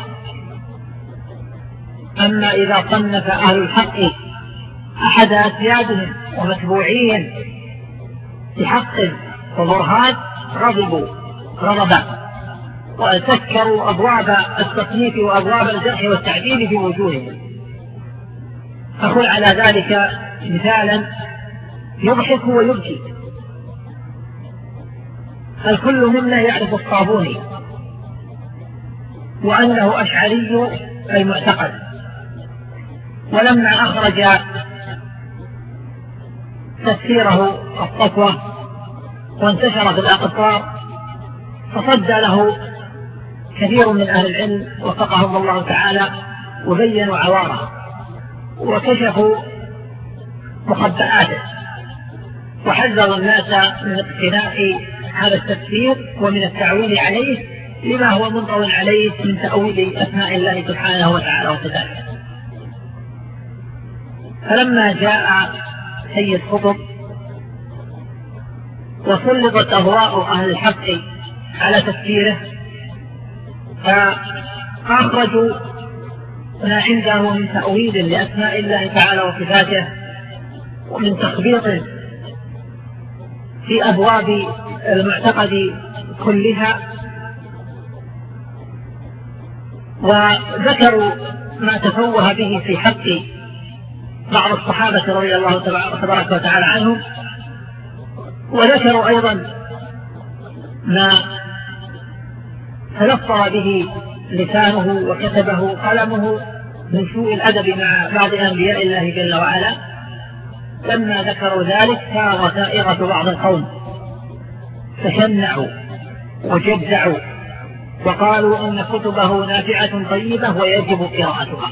أما إذا صنف أهل الحق أحد أسيادهم ومتبوعين بحق وبرهان غضبوا غضبا وسكروا أبواب التصنيف وأبواب الجرح والتعديل في وجوههم. أقول على ذلك مثالا يضحك ويبكي. الكل منا يعرف الصابوني وأنه أشعري المعتقد، ولما أخرج تفسيره الصفوة وانتشر في الأقطار فصد له كثير من أهل العلم وفقهم الله تعالى وبينوا عواره وكشفوا مخبئاته وحذروا الناس من اقتناء هذا التفسير ومن التعويل عليه لما هو منطوي عليه من تأويل أسماء الله سبحانه وتعالى وصفاته. فلما جاء سيد قطب وسلطت أضواء أهل الحق على تفسيره فأخرجوا ما عنده من تأويل لأسماء الله تعالى وصفاته ومن تخبيط في أبواب المعتقد كلها، وذكروا ما تفوه به في حق بعض الصحابة رضي الله تبارك وتعالى عنهم، وذكروا أيضا ما تلفظ به لسانه وكتبه قلمه من سوء الأدب مع بعض أنبياء الله جل وعلا. لما ذكروا ذلك صار ثائرة بعض القوم تشنعوا وجزعوا وقالوا إن كتبه نافعة طيبة ويجب قراءتها.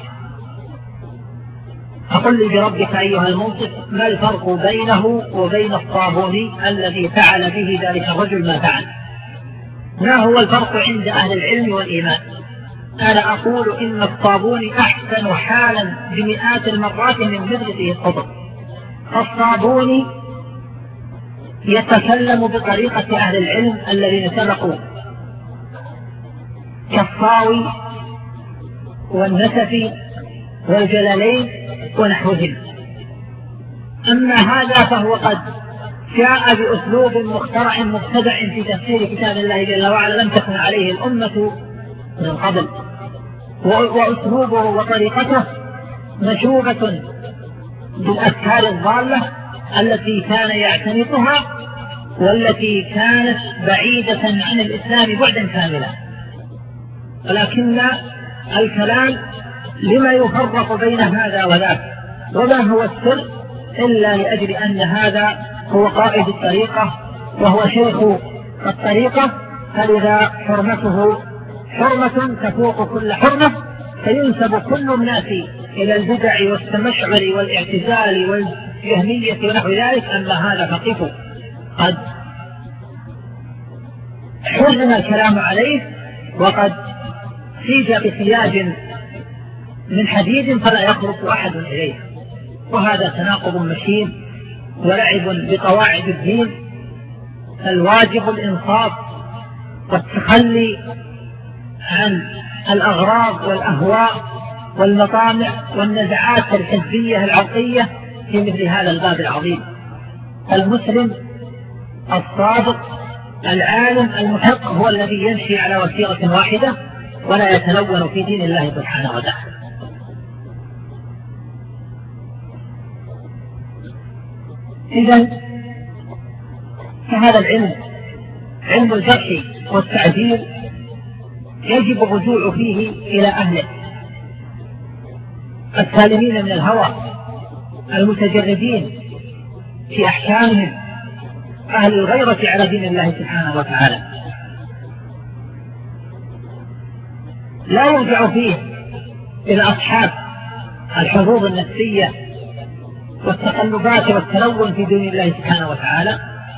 فقل لي بربك أيها المنصف ما الفرق بينه وبين الصابوني الذي فعل به ذلك الرجل ما فعل؟ ما هو الفرق عند أهل العلم والإيمان؟ أنا أقول إن الصابوني أحسن حالا بمئات المرات من مدرسه القطب. الصابوني يتكلم بطريقة أهل العلم الذين سبقوا كالصاوي والنسفي والجلالين ونحوهم، أما هذا فهو قد جاء بأسلوب مخترع مبتدع في تفسير كتاب الله جل وعلا لم تكن عليه الأمة من قبل، وأسلوبه وطريقته مشوبة بالأفكار الضالة التي كان يعتنقها والتي كانت بعيدة عن الإسلام بعدا كاملا. ولكن الكلام لما يفرق بين هذا وذاك، وما هو السر إلا لأجل أن هذا هو قائد الطريقة وهو شيخ الطريقة، فلذا حرمته حرمة تفوق كل حرمة، فينسب كل الناس إلى البدع والتمشعر والاعتزال والجهمية ونحو ذلك. أما هذا فقفوا قد حرم الكلام عليه وقد سيج بسياج من حديد فلا يخرق أحد إليه، وهذا تناقض مشين ولعب بقواعد الدين. الواجب الإنصاف والتخلي عن الأغراض والأهواء والمطامع والنزعات الحزبية العرقية في مثل هذا الباب العظيم. المسلم الصادق العالم المحق هو الذي يمشي على وثيقة واحدة ولا يتلون في دين الله سبحانه وتعالى. إذن فهذا العلم، علم الجرح والتعديل، يجب الرجوع فيه إلى أهله السالمين من الهوى المتجردين في أحكامهم، أهل الغيرة على دين الله سبحانه وتعالى. لا يرجع فيه إلى أصحاب الحظوظ النفسية والتقلبات والتلون في دين الله سبحانه وتعالى.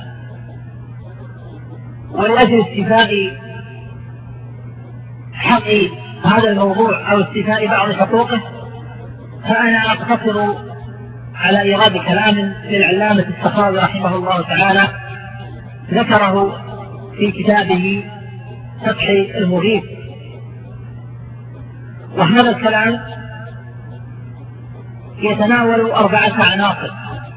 ولأجل استيفاء حق هذا الموضوع أو استيفاء بعض حقوقه فأنا أقتصر على إيراد كلام للعلامة السخاوي رحمه الله تعالى ذكره في كتابه فتح المغيث. وهذا الكلام يتناول 4 عناصر.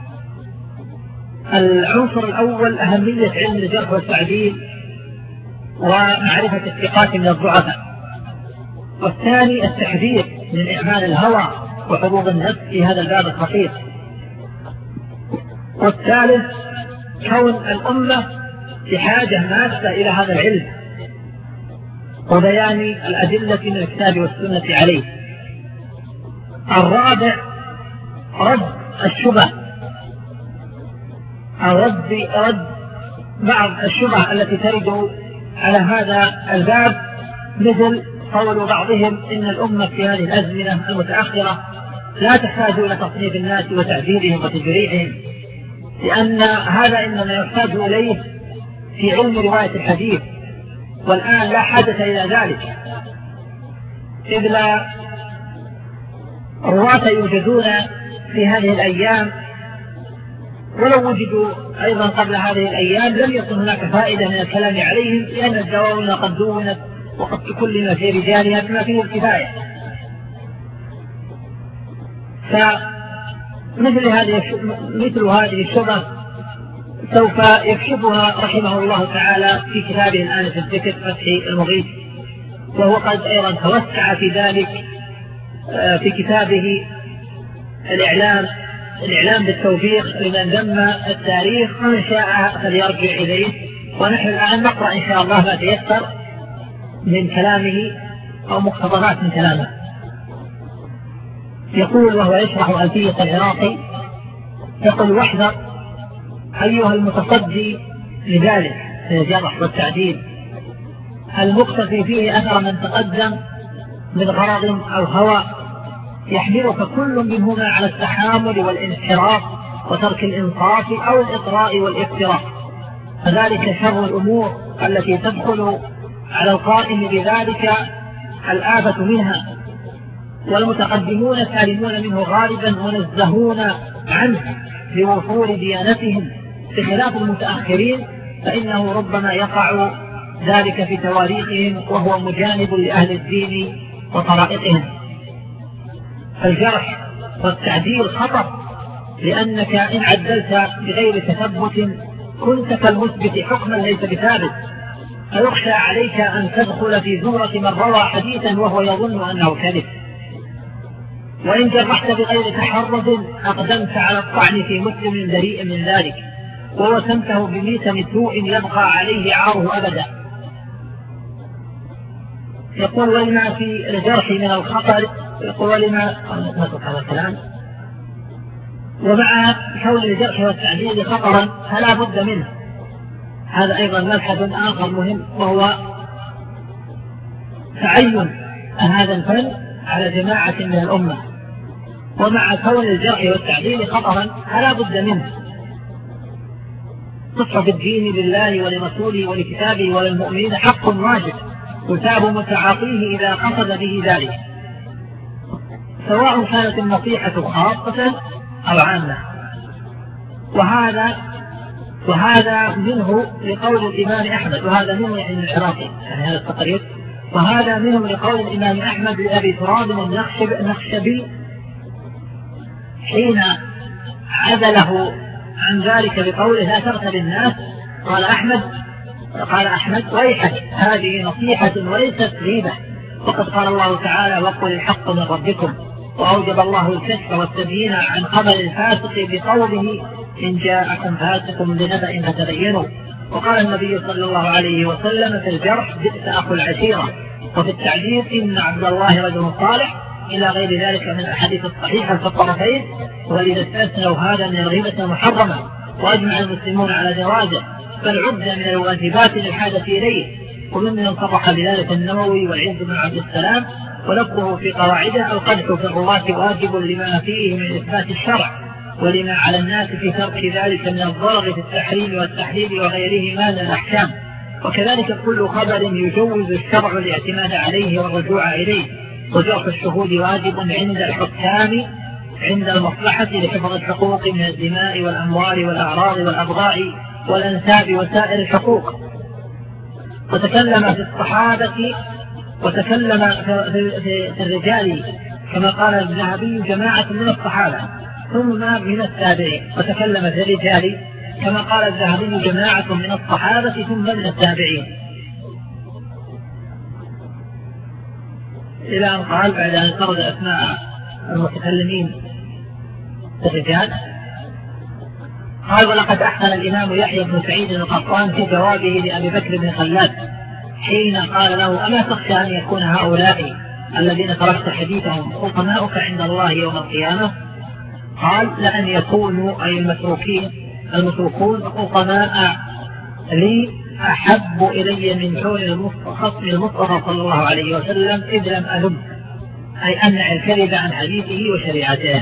العنصر الأول أهمية علم الجرح والتعديل ومعرفة الثقات من الضعفاء، والثاني التحذير من إعمال الهوى وحظوظ النفس في هذا الباب الخطير، والثالث كون الأمة بحاجة ماسة إلى هذا العلم وبيان الأدلة من الكتاب والسنة عليه. الرابع رد الشبه أو رد بعض الشبه التي ترد على هذا الباب، مثل قول بعضهم إن الأمة في هذه الأزمنة المتأخرة لا تحتاج إلى تصنيف الناس وتعديلهم وتجريحهم، لأن هذا إنما يحتاج إليه في علم رواية الحديث، والآن لا حاجة إلى ذلك، إذ لا رواة يوجدون في هذه الأيام، ولو وجدوا أيضا قبل هذه الأيام لم يكن هناك فائدة من الكلام عليهم، لأن الدواوين قد دونت وقد تكلم في رجالها بما فيه الكفاية. فمثل هذه الشبهة سوف يكشفها رحمه الله تعالى في كتابه الآن في الذكر فتح المغيث، وهو قد أيضا توسع في ذلك في كتابه الإعلام بالتوفيق لمن ذم التاريخ، من شاء فليرجع إليه. ونحن الآن نقرأ إن شاء الله ما تيسر من كلامه أو مقتضبات من كلامه. يقول وهو يشرح ألفية العراقي، يقول: واحذر أيها المتصدي لذلك الجرح والتعديل المقتفي فيه أثر من تقدم من غرض أو هوى يحملك كل منهما على التحامل والانحراف وترك الإنصاف أو الإطراء والافتراء، فذلك شر الأمور التي تدخل على القائم بذلك الآفة منها، والمتقدمون سالمون منه غالبا منزهون عنه لوفور ديانتهم، بخلاف المتأخرين فإنه ربما يقع ذلك في تواريخهم وهو مجانب لأهل الدين وطرائقهم. فالجرح والتعديل خطر لأنك إن عدلت بغير تثبت كنت كالمثبت حكما ليس بثابت، فيخشى عليك أن تدخل في زمرة من روى حديثا وهو يظن أنه كذب. وإن جرحت بغير تحرز أقدمت على الطعن في مسلم بريء من ذلك، ووسمته بميتم سوء يبقى عليه عاره أبدا. يقول ولما في الجرح من الخطر، يقول ولما نترك هذا الكلام. ومع كون الجرح والتعديل خطرا فلا بد منه. هذا أيضا مبحث آخر مهم، وهو تعين هذا الفن على جماعة من الأمة. ومع كون الجرح والتعديل خطرا فلا بد منه. صفة الدين لله ولرسوله ولكتابه وللمؤمنين حق واجب يثاب متعاطيه إذا قصد به ذلك، سواء كانت النصيحة خاصة أو عامة. وهذا منه لقول الإمام أحمد، وهذا منه يعني العراقي يعني هذا التقرير، وهذا منه لقول الإمام أحمد لأبي تراب النخشبي حين عزله عن ذلك بقوله لا تغتب الناس. قال أحمد ويحك، هذه نصيحة وليست غيبة، وقد قال الله تعالى وقل الحق من ربكم، وأوجب الله الكشف والتبيين عن خبر الفاسق بقوله إن جاءكم فاسق بنبأ فتبينوا. وقال النبي صلى الله عليه وسلم في الجرح بئس أخو العشيرة، وفي التعديل إن عبد الله رجل صالح، إلى غير ذلك من الأحاديث الصحيحة في الطرفين. ولذا استثنوا هذا من الغيبة المحرمة، وأجمع المسلمون على جوازه، فالعد من الواجبات للحاجة إليه. وممن صرح بذلك النووي والعز بن عبد السلام، ولفظه في قواعده القدح في الرواة واجب لما فيه من إثبات الشرع، ولما على الناس في ترك ذلك من الضرر في التحريم والتحليل وغيرهما من الأحكام. وكذلك كل خبر يجوز الشرع الاعتماد عليه والرجوع إليه. وجرح الشهود واجب عند الحكام عند المصلحة لحفظ الحقوق من الدماء والأموال والأعراض والأبضاع والأنساب وسائر الحقوق. وتكلم في الصحابة وتكلم في الرجال كما قال الذهبي جماعة من الصحابة ثم من التابعين. وتكلم في الرجال كما قال الذهبي جماعة من الصحابة ثم من التابعين، إلى أن قال بعد أن سرد أسماء المتكلمين في الرجال قال ولقد أحسن الإمام يحيى بن سعيد القطان في جوابه لأبي بكر بن خلاد حين قال له ألا تخشى أن يكون هؤلاء الذين تركت حديثهم حكماؤك عند الله يوم القيامة؟ قال لأن يكونوا أي المتروكون حكماء لي أحب إلي من كون خصم المصطفى صلى الله عليه وسلم إذ لم ألم، أي أمنع الكذب عن حديثه وشريعته.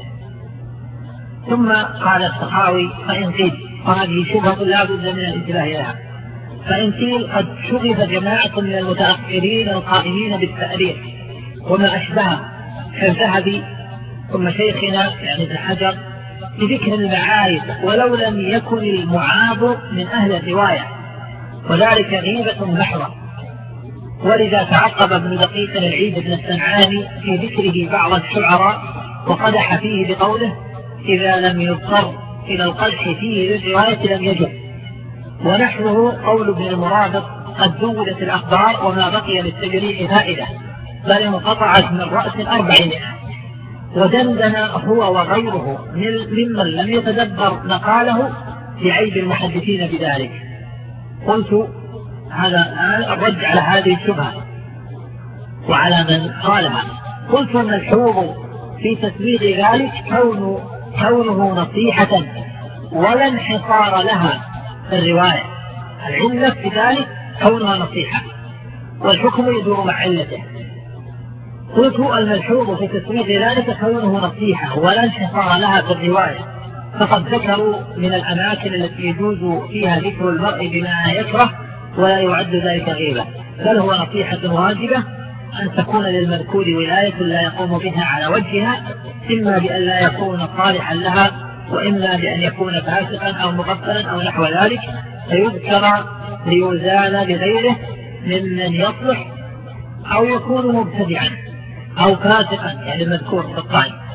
ثم قال السخاوي فإن قيل، وهذه شبهة لا بد من الانتباه لها، فإن قيل قد شغف جماعة من المتأخرين القائمين بالتأريخ وما أشبهه كالذهبي ثم شيخنا يعني ابن حجر بذكر المعارف ولو لم يكن المعاب من أهل الرواية، وذلك غيبة محضة. ولذا تعقب ابن دقيق العيد بن السنعاني في ذكره بعض الشعراء وقدح فيه بقوله إذا لم يضطر إلى القدح فيه للرواية لم يجب. ونحوه قول ابن المرابط قد زودت الأخبار وما بقي للتجريح فائدة، بل انقطعت من رأس 400. ودندن هو وغيره ممن لم يتدبر مقاله بعيب المحدثين بذلك. قلت هذا الرد على هذه الشبهة وعلى من قالها. قلت أن الحوض في تسويغ ذلك كونه نصيحة ولا انحصار لها في الرواية، العلة في ذلك كونها نصيحة والحكم يدور مع علته. قلت الملحوظ في تسويغ ذلك كونه نصيحة ولا انحصار لها في الرواية، فقد ذكروا من الأماكن التي يجوز فيها ذكر المرء بما يكره ولا يعد ذلك غيبة، بل هو نصيحة واجبة أن تكون للمذكور ولاية لا يقوم بها على وجهها، إما بأن لا يكون صالحا لها وإما بأن يكون فاسقا أو مغفلا أو نحو ذلك، فيذكر ليزال لغيره ممن يصلح، أو يكون مبتدعا أو فاسقا يعني المذكور في الطعن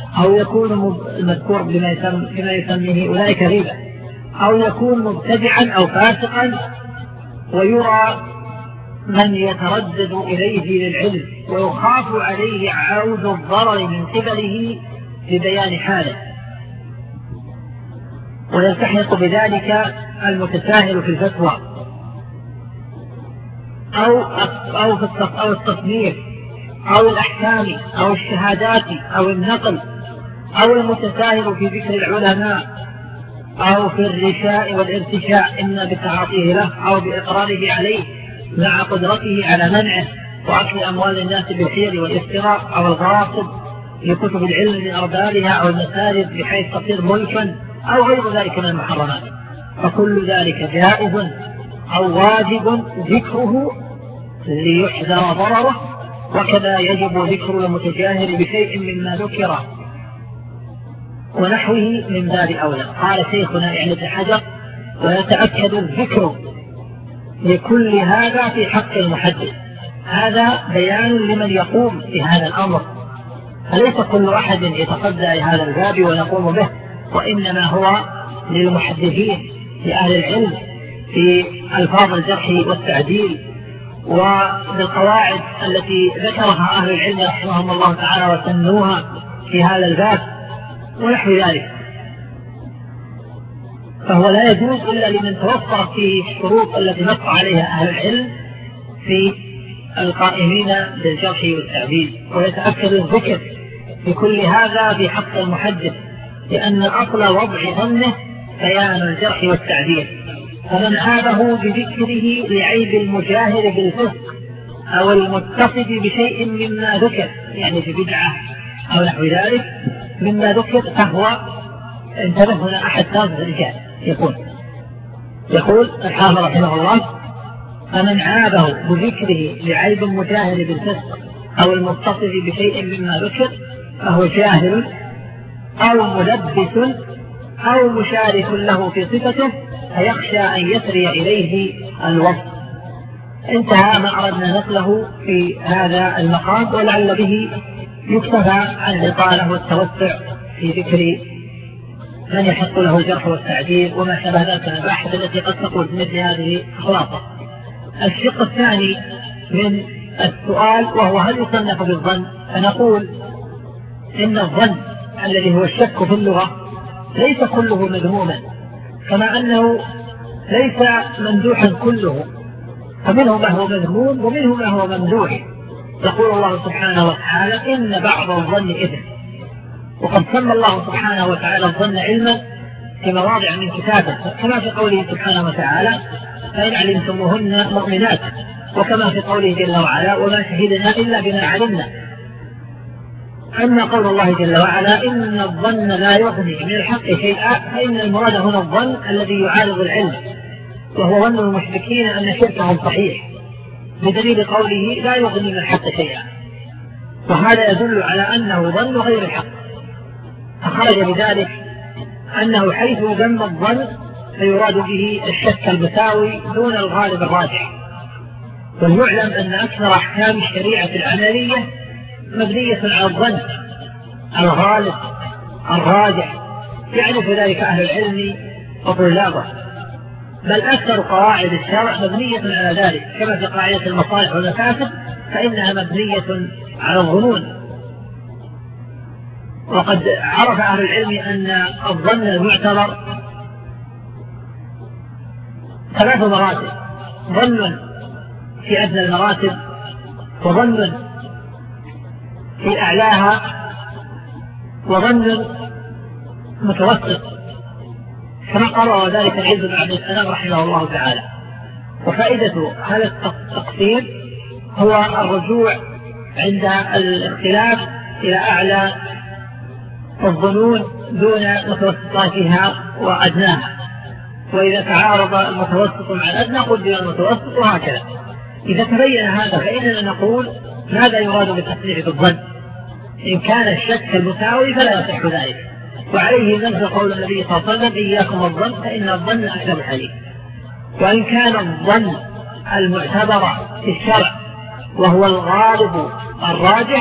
أو يكون المذكور بما يسميه أولئك غيبة، أو يكون مبتدعا أو فاسقا ويرى من يتردد إليه للعلم ويخاف عليه عود الضرر من قبله لبيان حاله، ويلتحق بذلك المتساهل في الفتوى أو التصنيف أو الأحكام أو الشهادات أو النقل، أو المتساهل في ذكر العلماء أو في الرشاء والارتشاء إما بتعاطيه له أو بإقراره عليه مع قدرته على منعه وأكل أموال الناس بالحيل والافتراء أو الغاصب لكتب العلم من أربابها أو المسارد بحيث تصير ملكا أو غير ذلك من المحرمات، فكل ذلك جائز أو واجب ذكره ليحذر ضرره، وكذا يجب ذكر المتجاهل بشيء مما ذكر ونحوه من باب أولى. قال شيخنا يعني ابن حجر: ويتأكد الذكر لكل هذا في حق المحدث. هذا بيان لمن يقوم في هذا الأمر، فليس كل أحد يتصدى لهذا الباب ويقوم به، وإنما هو للمحدثين لأهل العلم في ألفاظ الجرح والتعديل وبالقواعد التي ذكرها أهل العلم رحمهم الله تعالى وسنوها في هذا الباب ونحو ذلك. فهو لا يجوز إلا لمن توفرت فيه الشروط التي نص عليها أهل العلم في القائمين بالجرح والتعديل. ويتأكد الذكر بكل هذا في حق المحدث، لأن أصل وضع ظنه بيان الجرح والتعديل، فمن عابه بذكره لعيب المجاهر بالفسق أو المتصف بشيء مما ذكر يعني في بدعة أو نحو ذلك مما ذكر، فهو انتبه هنا أحد ثلاثة الرجال يقول الحافظ رحمه الله: فمن عابه بذكره لعيب مجاهر بالفسق أو المتصف بشيء مما ذكر فهو جاهل أو ملبس أو مشارك له في صفته فيخشى أن يسري إليه الوصف. انتهى ما أردنا نقله في هذا المقام، ولعل به يكتفى عن الإطالة والتوسع في ذكر من يحق له الجرح والتعديل وما شابه ذلك من الباحث التي قد تقول مثل هذه خلاصة. الشق الثاني من السؤال وهو: هل يصنف بالظن؟ فنقول إن الظن الذي هو الشك في اللغة ليس كله مذموما، كما أنه ليس ممدوحا كله، فمنه ما هو مذموم ومنه ما هو ممدوح. يقول الله سبحانه وتعالى: إن بعض الظن إثم، وقد سمى الله سبحانه وتعالى الظن علما في مواضع من كتابه، كما في قوله سبحانه وتعالى: فإن علمتموهن مؤمنات، وكما في قوله جل وعلا: وما شهدنا إلا بما علمنا. أما قول الله جل وعلا: إن الظن لا يغني من الحق شيئا، فإن المراد هنا الظن الذي يعارض العلم، وهو ظن المشركين أن شركهم صحيح، بدليل قوله: لا يغني من الحق شيئا، وهذا يدل على أنه ظن غير الحق. فخرج بذلك أنه حيث ذم الظن فيراد به الشك المساوي دون الغالب الراجح. وليعلم أن أكثر أحكام الشريعة العملية مبنية على الظن الغالب الراجح، يعرف ذلك أهل العلم وطلابه، بل أكثر قواعد الشرع مبنية على ذلك، كما في قاعدة المصالح والمفاسد فإنها مبنية على الظنون. وقد عرف أهل العلم أن الظن المعتبر ثلاث مراتب: ظن في أدنى المراتب، وظن في أعلاها، وظن متوسط، كما قرر ذلك العز بن عبد السلام رحمه الله تعالى. وفائدة هذا التقسيم هو الرجوع عند الاختلاف إلى أعلى الظنون دون متوسطاتها وأدناها، وإذا تعارض المتوسط مع الأدنى قدر المتوسط، وهكذا. إذا تبين هذا فإننا نقول: ماذا يراد بالتصريح بالظن؟ إن كان الشك المساوي فلا يصح ذلك، وعليه نزل قول النبي صلى الله عليه وسلم: إياكم الظن فإن الظن أكذب الحديث. وإن كان الظن المعتبر في الشرع وهو الغالب الراجح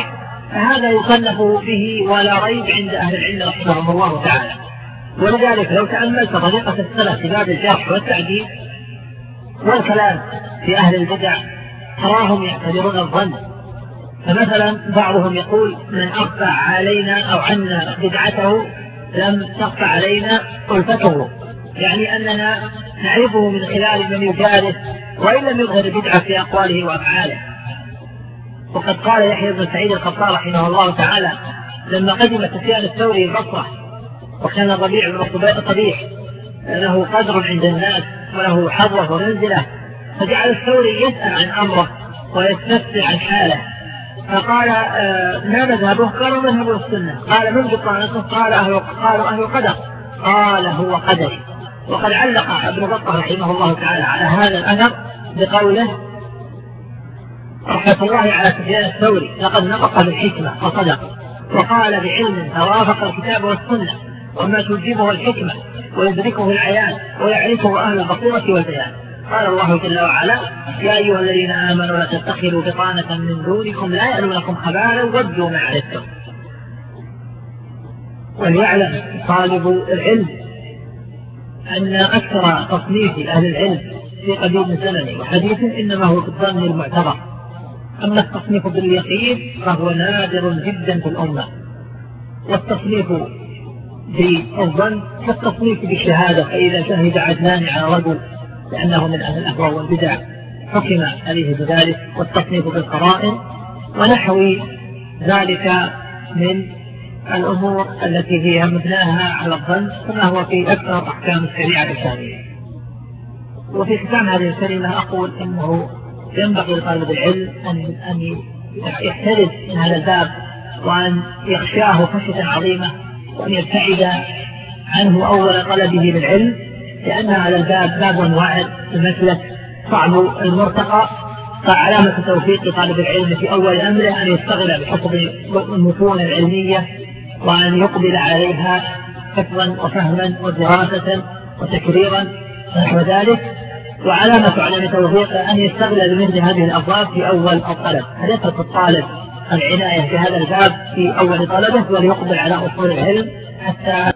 هذا يصنف به ولا ريب عند أهل العلم رحمهم الله تعالى. ولذلك لو تأملت طريقة السلف في باب الجرح والتعديل والكلام في أهل البدع تراهم يعتبرون الظن. فمثلا بعضهم يقول من أخفى علينا أو عنا بدعته لم تخفى علينا ألفته، يعني أننا نعرفه من خلال من يجالس وإن لم يظهر البدعة في أقواله وأفعاله. وقد قال يحيى بن سعيد القطان رحمه الله تعالى لما قدم سفيان الثوري البصرة وكان الربيع بن قبيح له قدر عند الناس وله حظوة ومنزلة، فجعل الثوري يسأل عن أمره ويستفسر عن حاله، فقال ما مذهبه؟ قالوا مذهب السنة. قال من بطانته؟ قالوا أهل القدر. قال هو قدري. وقد علق ابن بطة رحمه الله تعالى على هذا الأثر بقوله رحمة الله على سفيان الثوري لقد نطق بالحكمة وصدق وقال بعلم توافق الكتاب والسنة وما توجبه الحكمة ويدركه العيان ويعرفه أهل البصيرة والبيان. قال الله جل وعلا يا أيها الذين آمنوا لا تتخذوا بطانة من دونكم لا يألونكم خبالا ودوا ما عنتم. وليعلم طالب العلم أن أكثر تصنيف أهل العلم في قديم زمن وحديث إنما هو بالظن المعتبر، أما التصنيف باليقين فهو نادر جدا في الأمة. والتصنيف بالظن كالتصنيف بالشهادة، فإذا شهد عدنان على رجل لأنه من أهل الأهواء والبدع حكم عليه بذلك. والتصنيف بالقرائن ونحو ذلك من الأمور التي فيها مبناها على الظن كما هو في أكثر أحكام الشريعة الإسلامية. وفي ختام هذه الكلمة أقول إنه ينبغي لطالب العلم أن يحترز من هذا الباب وأن يخشاه خشية عظيمة وأن يبتعد عنه أول طلبه للعلم، لأن هذا الباب باب واعد بمسلك صعب المرتقى. فعلامة توفيق طالب العلم في أول أمره أن يستغل بحفظ المتون العلمية وأن يقبل عليها حفظا وفهما ودراسة وتكريرا ونحو ذلك. وعلامة عدم توفيق أن يستغل بمثل هذه الأبواب في أول الطلب. فليترك الطالب العناية بهذا الباب في أول طلبه وليقبل على أصول العلم حتى